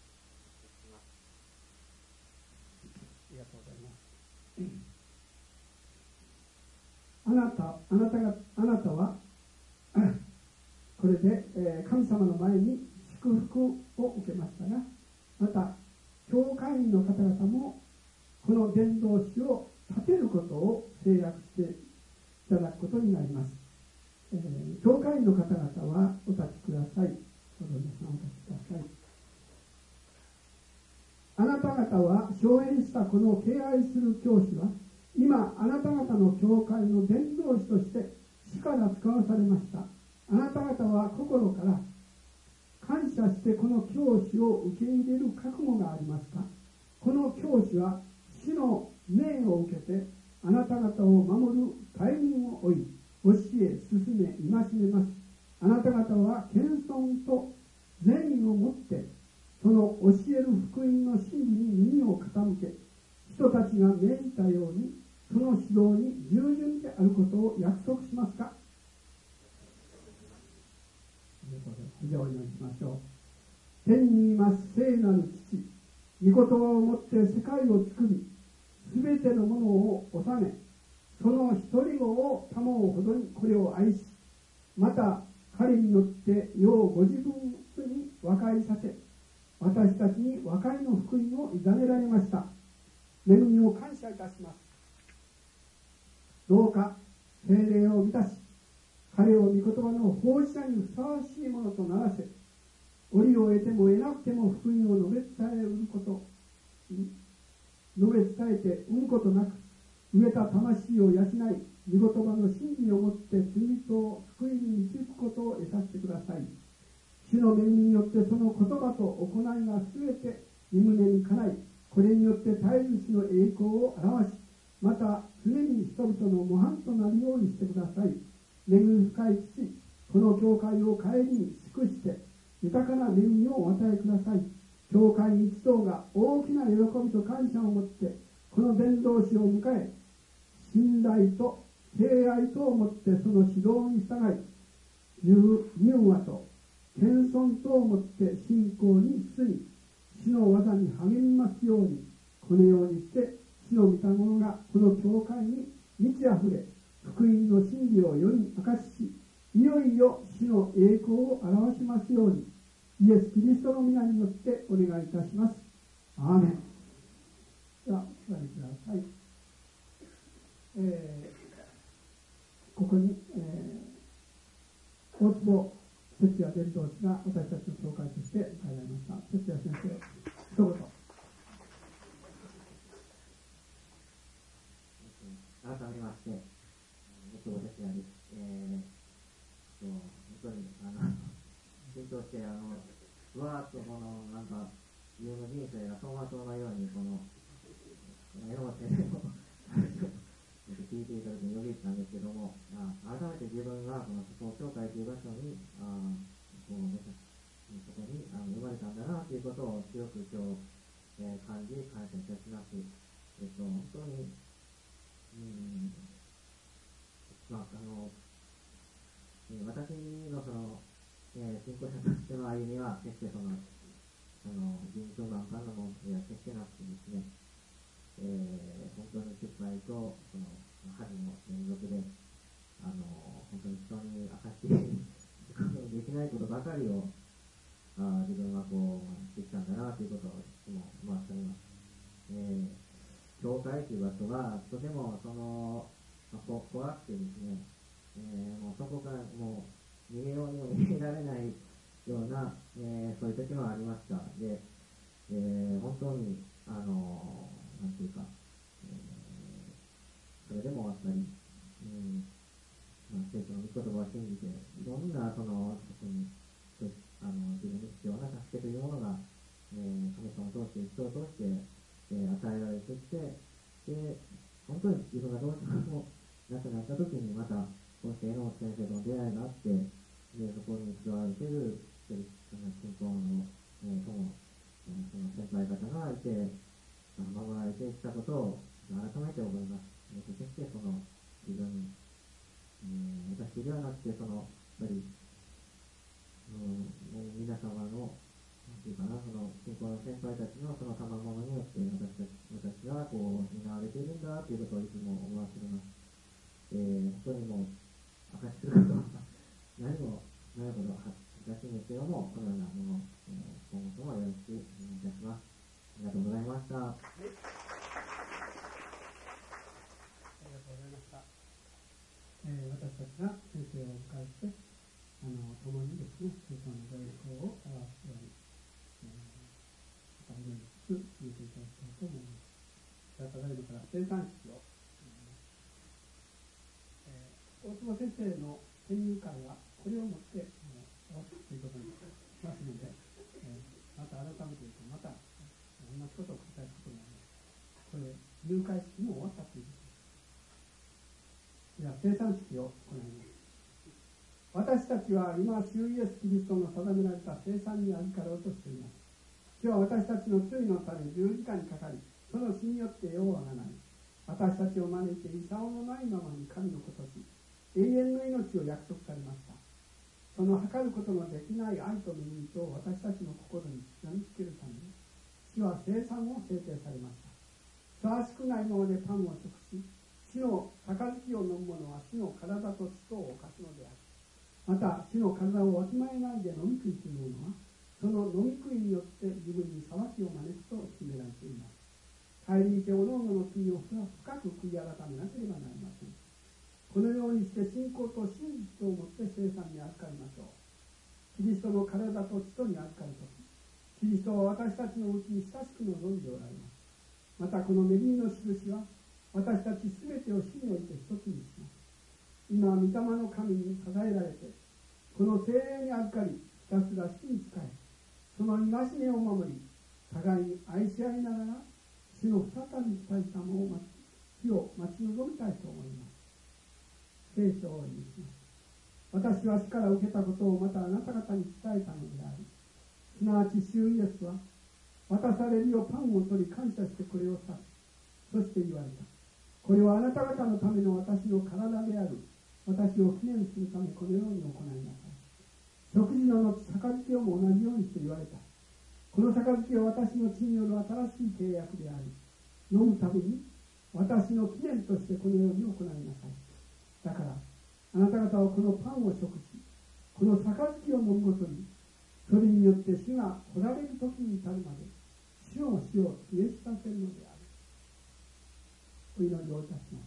りがとうございます。あなたはこれで神様の前に祝福を受けましたが、また教会員の方々もこの伝道師を立てることを制約していただくことになります。教会員の方々はお立ちください。どうぞ皆さんお立ちください。あなた方は招聘したこの敬愛する教師は今あなた方の教会の伝道師として主から使わされました。あなた方は心から感謝してこの教師を受け入れる覚悟がありますか？この教師は主の命を受けてあなた方を守る大任を負い、教え、進め、戒めます。あなた方は謙遜と善意を持ってその教える福音の真理に耳を傾け、人たちが命じたようにその指導に従順であることを約束しますか？ではお祈りしましょう。 天にいます聖なる父、御言葉をもって世界を作り、すべてのものを治め、その一人子を賜うほどにこれを愛し、また彼によって世をご自分に和解させ、私たちに和解の福音を委ねられました。恵みを感謝いたします。どうか聖霊を満たし、彼を御言葉の奉仕者にふさわしいものとならせ、折を得ても得なくても福音を述べ伝えること、述べ伝えて生むことなく、飢えた魂を養い、御言葉の真理をもって罪と救いに導くことを得させてください。主の恵みによってその言葉と行いがすべて身胸にかない、これによって絶えず主の栄光を表し、また常に人々の模範となるようにしてください。恵み深い父、この教会を顧みに祝して、豊かな恵みをお与えください。教会一同が大きな喜びと感謝を持って、この伝道師を迎え、信頼と敬愛とをもってその指導に従い、柔和と謙遜とをもって信仰に進み、主の技に励みますように、このようにして主の御霊がこの教会に満ち溢れ、福音の真理を世に明かし、いよいよ主の栄光を表しますように、イエス・キリストの皆によってお願いいたします。アーメン。では、お座りください。ここに、大坪哲也伝道師が私たちの教会として迎えられました。哲也先生、一言。 改めまして、大坪哲也です。本当に緊張して、ふわっとこのなんか自分の人生が走馬灯のようにこの榎本先生の聞いていただきによぎったんですけども、改めて自分がこの東教会という場所にそこに生まれたんだなということを強く今日、感じ感謝いたします。本当に私のその信仰者としての歩みは決して人生満帆なものでは決してなくてですね、本当に失敗とその恥の連続で本当に人に明かしてできないことばかりを自分はこうしてきたんだなということをいつも思っております。教会という場所がとても怖くてですね、もうそこからもう逃げようにも逃げられないような、そういう時もありました。で、本当になんていうか、それでもやっぱり、聖書の御言葉を信じて、いろんなその自分に必要な助けというものが、神様を通して人を通して、与えられてきて、で本当に自分がどうしてもなくなった時にまたこうして榎本先生との出会いがあって、でそこに座られている信仰の友、その先輩方がいて守られてきたことを改めて思います。そしてその自分、私ではなくてやっぱり、皆様のなんていうかな、その信仰の先輩たちのその賜物によって私がこう担われているんだということをいつも思わせます。本当にもう証しすることは何もないほど難しいんですけども、このようなものを、今後ともよろしくお願いいたします。ありがとうございました。 ありがとうございました。私たちが先生を迎えて共にですね、聖書のご栄光を表すように、祈りつつ聞いていただきたいと思います。じゃあ、ただいまから生産式を、大坪先生の編入会はこれをもって終わるということにしますので、また改めてまた同じことを繰り返すことになります。これ入会式も終わったということです。では生産式を行います。私たちは今主イエスキリストの定められた生産に預かろうとしています。今日は私たちの罪のため十字架にかかり、その死によって世をあがない、私たちを招いて功のないままに神の子とし、永遠の命を約束されました。 その測ることのできない愛と恵みと私たちの心に刻みつけるために、主は聖餐を制定されました。ふさわしくないままでパンを食し、主の杯を飲む者は主の体と血とを犯すのである。また主の体をわきまえないで飲み食いする者は、その飲み食いによって自分に裁きを招くと決められています。帰りにておのおのの罪を深く悔い改めなければなりません。このようにして信仰と真実をもって聖餐に預かりましょう。キリストの体と血とに預かるとき、キリストは私たちのうちに親しく望んでおられます。またこの恵みの印は、私たちすべてを主において一つにします。今、御霊の神に支えられて、この聖霊に預かり、ひたすら主に仕え、その戒めを守り、互いに愛し合いながら、主の再び来た日を待ち望みたいと思います。聖書を読みます。私は主から受けたことをまたあなた方に伝えたのであり、すなわち主イエスは、渡されるよパンを取り感謝してこれを指す。そして言われた。これはあなた方のための私の体である。私を記念するためこのように行いなさい。食事の後、杯をも同じようにして言われた。この杯は私の血による新しい契約であり、飲むたびに私の記念としてこのように行いなさい。だから、あなた方はこのパンを食し、この杯を飲むごとに、それによって主が来られる時に至るまで、主を消えさせるのである。お祈りをいたします。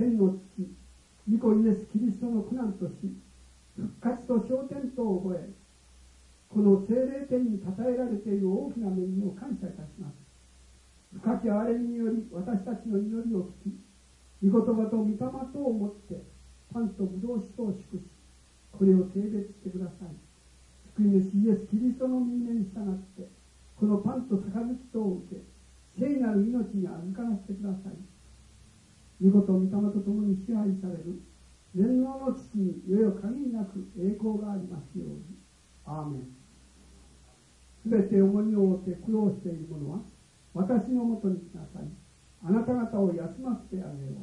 天の父、御子イエス・キリストの苦難とし、復活と昇天とを覚え、この聖霊天に称えられている大きな恵みを感謝いたします。深き憐れみにより私たちの祈りを聞き、御言葉と御霊とをもってパンとブドウ酒とを祝し、これを聖別してください。救い主イエス・キリストの御名に従って、このパンと杯とを受け、聖なる命に預からせてください。御子と御霊と共に支配される全能の父によよ限りなく栄光がありますように。アーメン。すべて重荷を負って苦労している者は、私のもとに来なさい。あなた方を休ませてあげよう。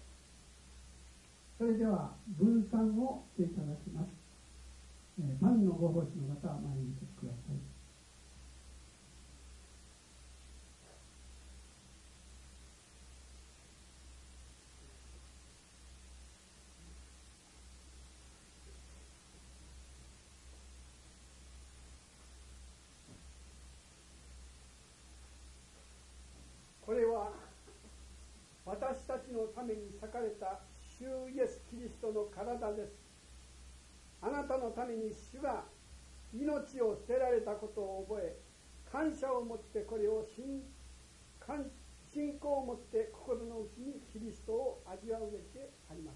それでは分散をしていただきます。パンのご奉仕の方は前に来てください。これは私たちのために裂かれた主イエス・キリストの体です。あなたのために主が命を捨てられたことを覚え、感謝を持ってこれを信仰を持って心の内にキリストを味わうべきであります。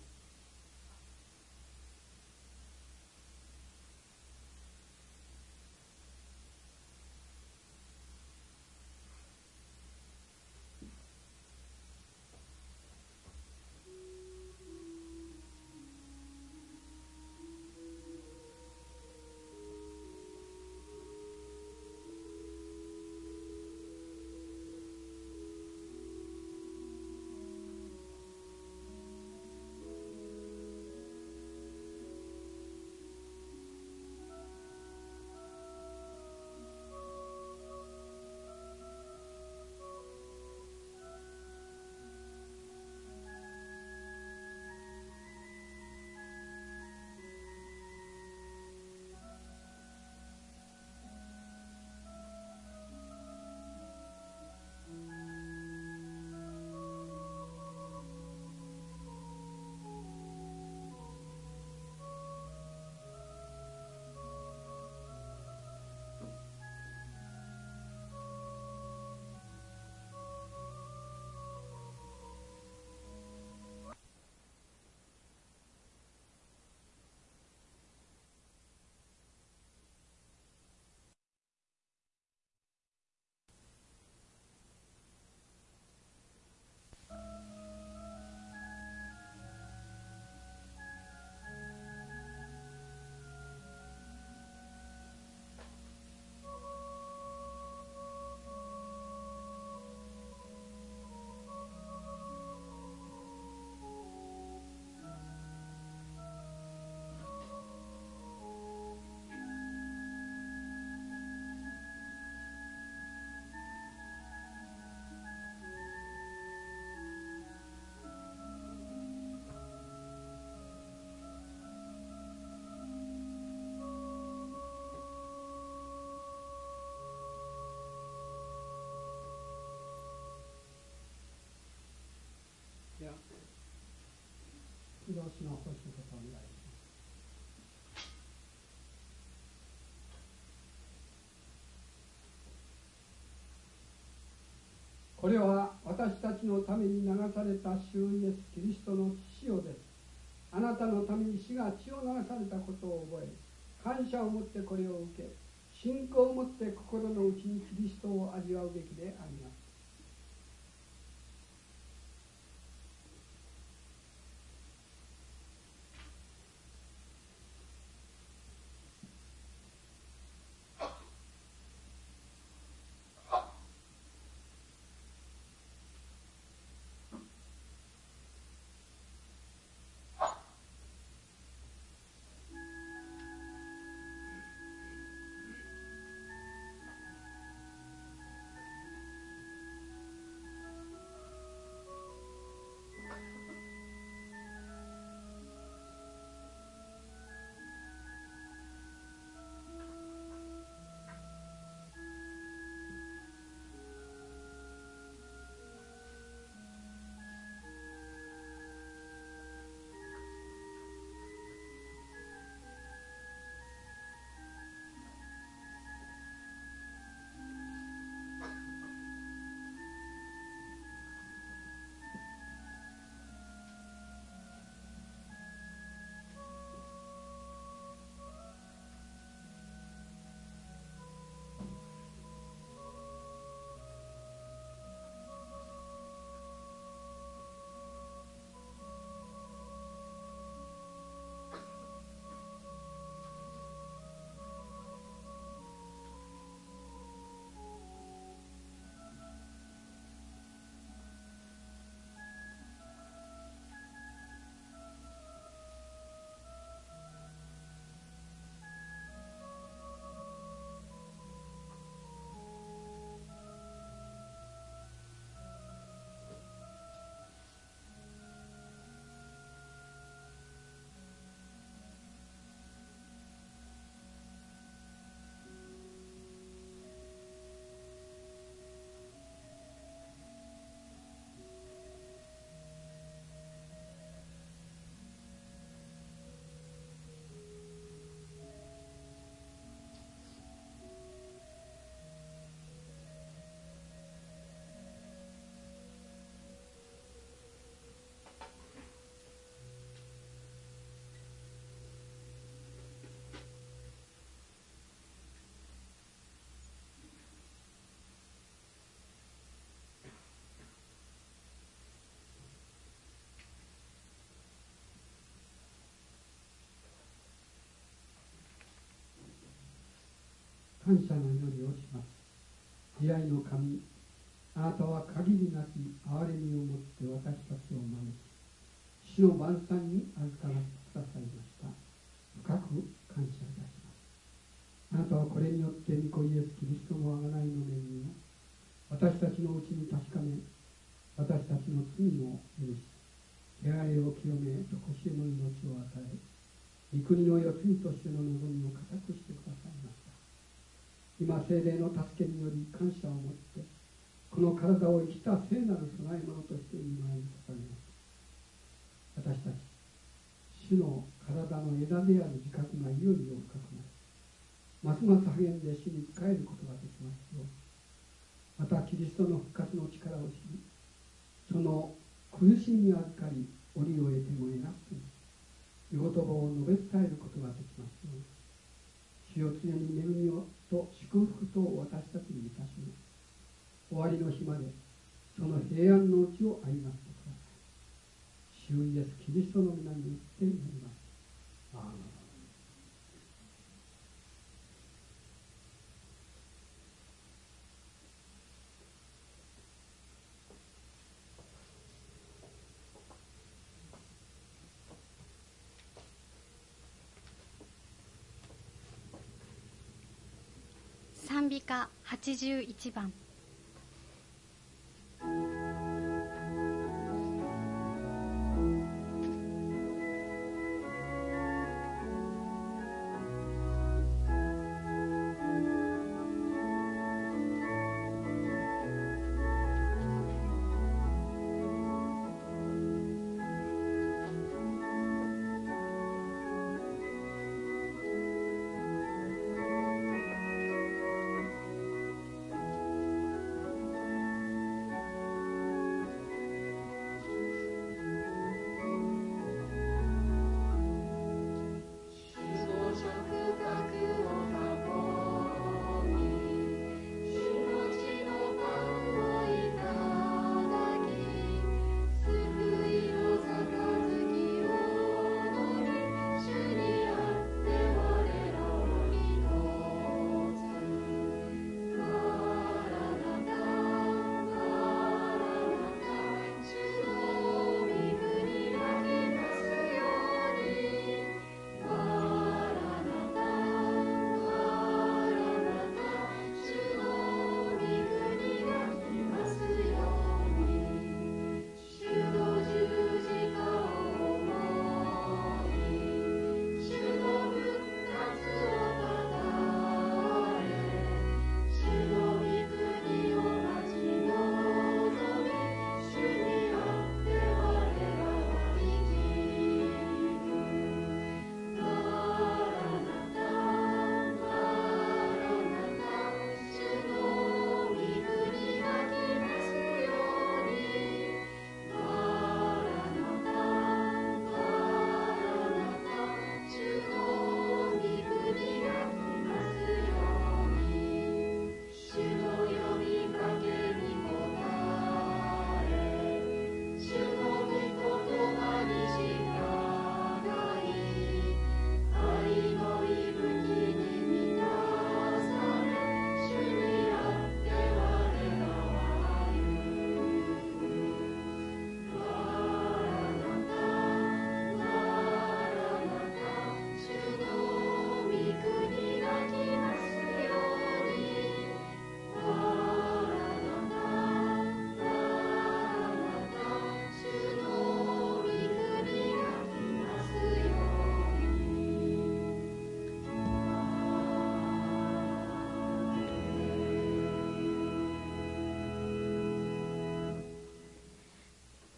主の星のことをお願いします。これは私たちのために流された主イエス・キリストの血潮です。あなたのために死が血を流されたことを覚え、感謝を持ってこれを受け、信仰を持って心の内にキリストを味わうべきであります。感謝の祈りをします。慈愛の神、あなたは限りなき憐れみをもって私たちを招き、死の晩餐に預からせてくださいました。深く感謝いたします。あなたはこれによって御子イエス・キリストの贖いの念にを私たちのうちに確かめ、私たちの罪も許し、汚れを清め、とこしえの命を与え、御国の世継ぎとしての望みを固くしてくださいました。今、聖霊の助けにより感謝を持って、この体を生きた聖なる供え物として御前に捧げます。私たち、主の体の枝である自覚がいよいよ深くなり、ますます励んで主に仕えることができますよう、またキリストの復活の力を知り、その苦しみに預かり、折を得ても得なくても、御言葉を述べ伝えることができますように、主よ常に恵みをと祝福と私たちにいたします。終わりの日までその平安のうちを歩ませてください。主イエス・キリストの皆によって祈ります。アーメン。 賛美歌81番。 「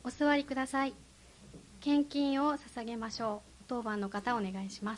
お座りください。献金を捧げましょう。当番の方お願いします。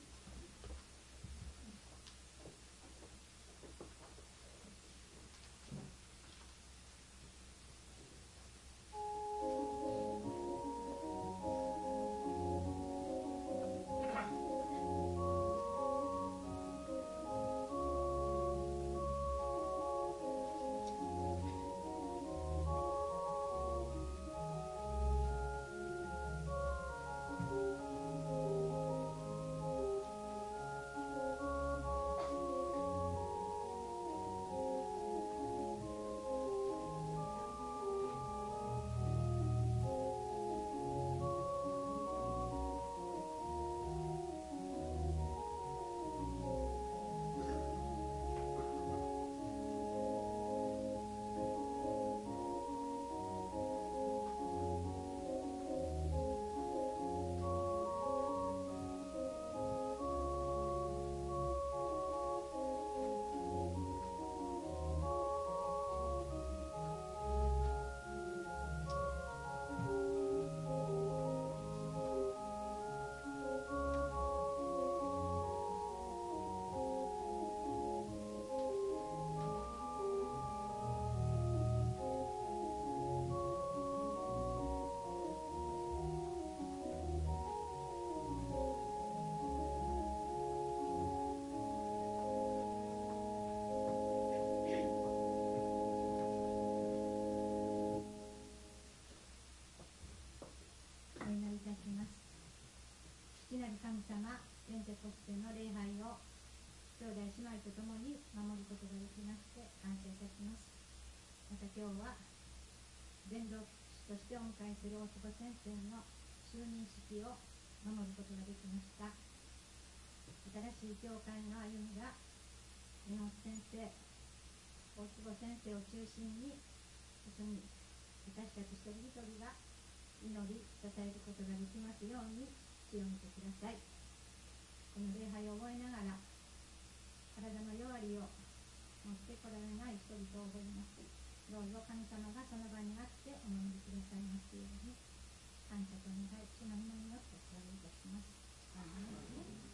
父なる神様、ペンテコステの礼拝を兄弟姉妹と共に守ることができまして感謝いたします。また今日は伝道師としてお迎えする大坪先生の就任式を守ることができました。新しい教会の歩みが榎本先生、大坪先生を中心に進み、私たち一人一人が祈り支えることができますように強めてください。この礼拝を覚えながら体の弱りを持ってこられない人々を覚えます。どうぞ神様がその場にあってお守りくださいますように感謝と願い、主の皆によってお伝えいたします。アーメン。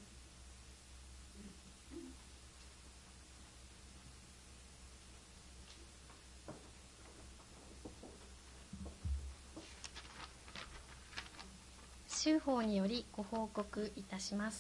修法によりご報告いたします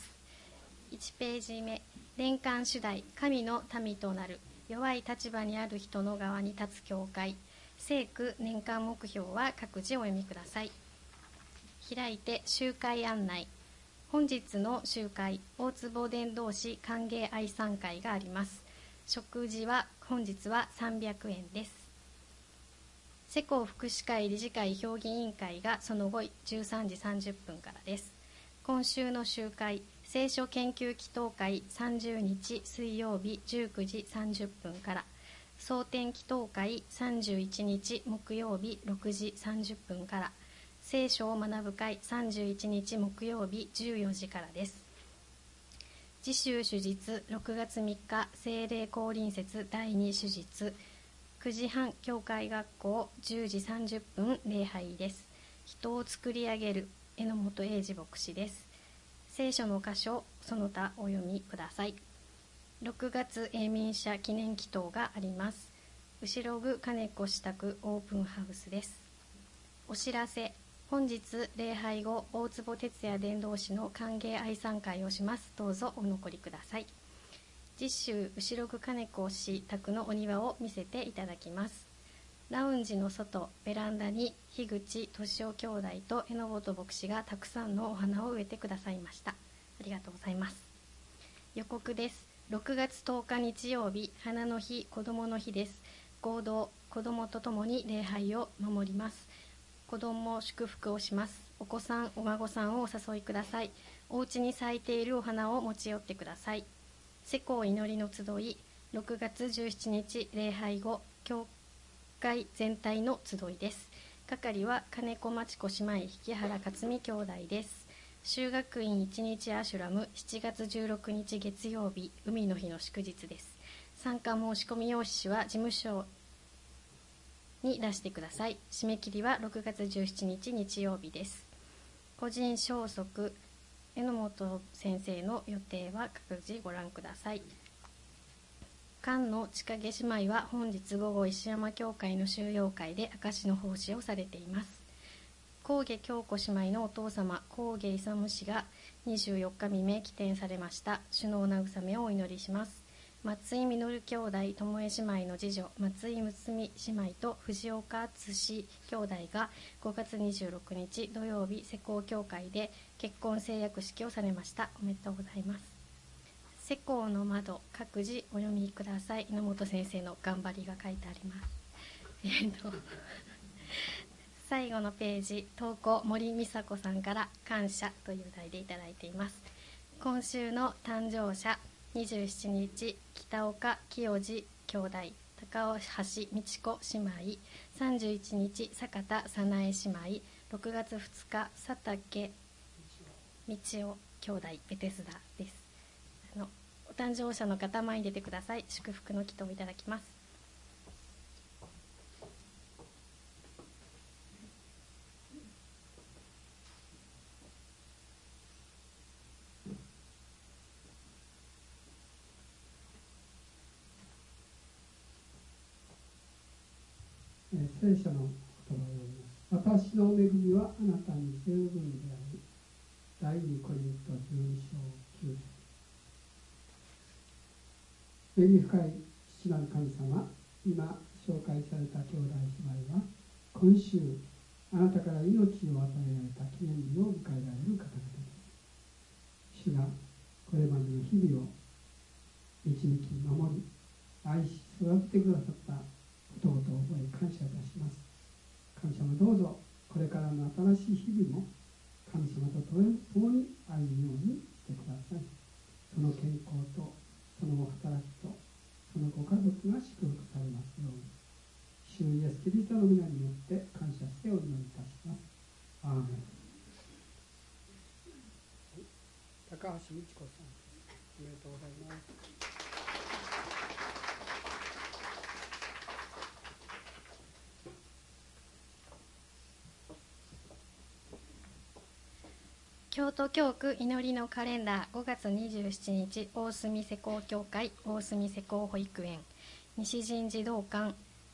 。1ページ目、連環主題、神の民となる、弱い立場にある人の側に立つ教会、聖句年間目標は各自お読みください。開いて集会案内。本日の集会、大坪伝道師歓迎愛賛会があります。食事は本日は300円です。世耕福祉会理事会評議委員会がその後13時30分からです。今週の集会、聖書研究祈祷会30日水曜日19時30分から、蒼天祈祷会31日木曜日6時30分から、聖書を学ぶ会31日木曜日14時からです。次週主日6月3日聖霊降臨節第2主日9時半教会学校10時30分礼拝です。人を作り上げる榎本英二牧師です。聖書の箇所その他お読みください。6月永民者記念祈祷があります。後ろ具金子支宅オープンハウスです。お知らせ、本日礼拝後大坪哲也伝道師の歓迎愛賛会をします。どうぞお残りください。次週後ろ具金子氏宅のお庭を見せていただきます。ラウンジの外ベランダに樋口俊夫兄弟と榎本牧師がたくさんのお花を植えてくださいました。ありがとうございます。予告です。6月10日日曜日、花の日、子どもの日です。合同子どもとともに礼拝を守ります。子ども祝福をします。お子さんお孫さんをお誘いください。お家に咲いているお花を持ち寄ってください。世耕祈りの集い、6月17日礼拝後教会全体の集いです。係は金子町子姉妹引原克美兄弟です。修学院一日アシュラム7月16日月曜日、海の日の祝日です。参加申し込み用紙は事務所に出してください。締め切りは6月17日日曜日です。個人消息、榎本先生の予定は各自ご覧ください。菅野千景姉妹は本日午後石山教会の収容会で証の奉仕をされています。高下京子姉妹のお父様高下勇氏が24日未明起点されました。主のお慰めをお祈りします。松井実兄弟友江姉妹の次女松井睦美姉妹と藤岡敦兄弟が5月26日土曜日施工協会で結婚成約式をされました。おめでとうございます。施工の窓、各自お読みください。榎本先生の頑張りが書いてあります。最後のページ、投稿森美佐子さんから感謝という題でいただいています。今週の誕生者、27日北岡清治兄弟、高橋美智子姉妹、31日坂田早苗姉妹、6月2日佐竹道夫兄弟ベテスダです。お誕生者の方前に出てください。祝福の祈祷をいただきます。 聖書の言葉を読みます。私の恵みはあなたに十分である。第2コリント12章9節。恵み深い父なる神様、今紹介された兄弟姉妹は今週あなたから命を与えられた記念日を迎えられる方々です。主がこれまでの日々を導き守り愛し育ててくださったことを覚え感謝いたします。神様どうぞこれからの新しい日々も神様と共に歩むようにしてください。その健康とその働きとそのご家族が祝福されますように、主イエスキリストの皆によって感謝してお祈りいたします。アーメン。 高橋美智子さん、おめでとうございます。 京都教区祈りのカレンダー、5月27日大隅施工協会大隅施工保育園西陣児童館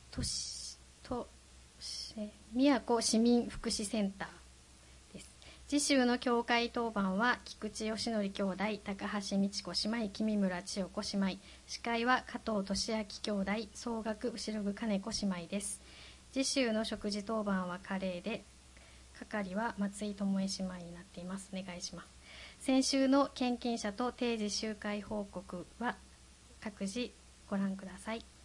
宮古市民福祉センターです。次週の教会当番は菊池義則兄弟高橋美智子姉妹君村千代子姉妹、司会は加藤俊明兄弟総額後ろ部金子姉妹です。次週の食事当番はカレーで、係は松井智恵姉妹になっています。お願いします。先週の献金者と定時集会報告は各自ご覧ください。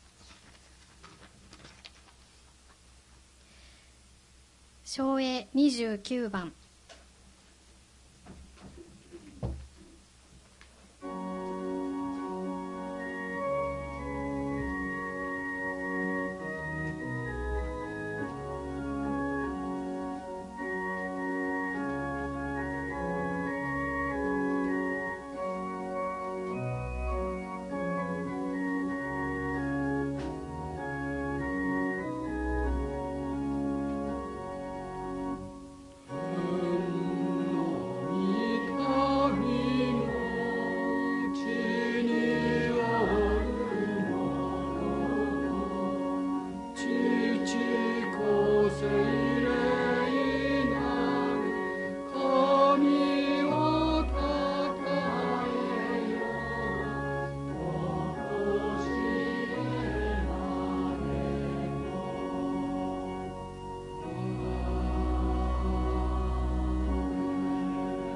照英29番。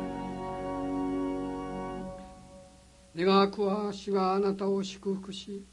願わくは主があなたを祝福し、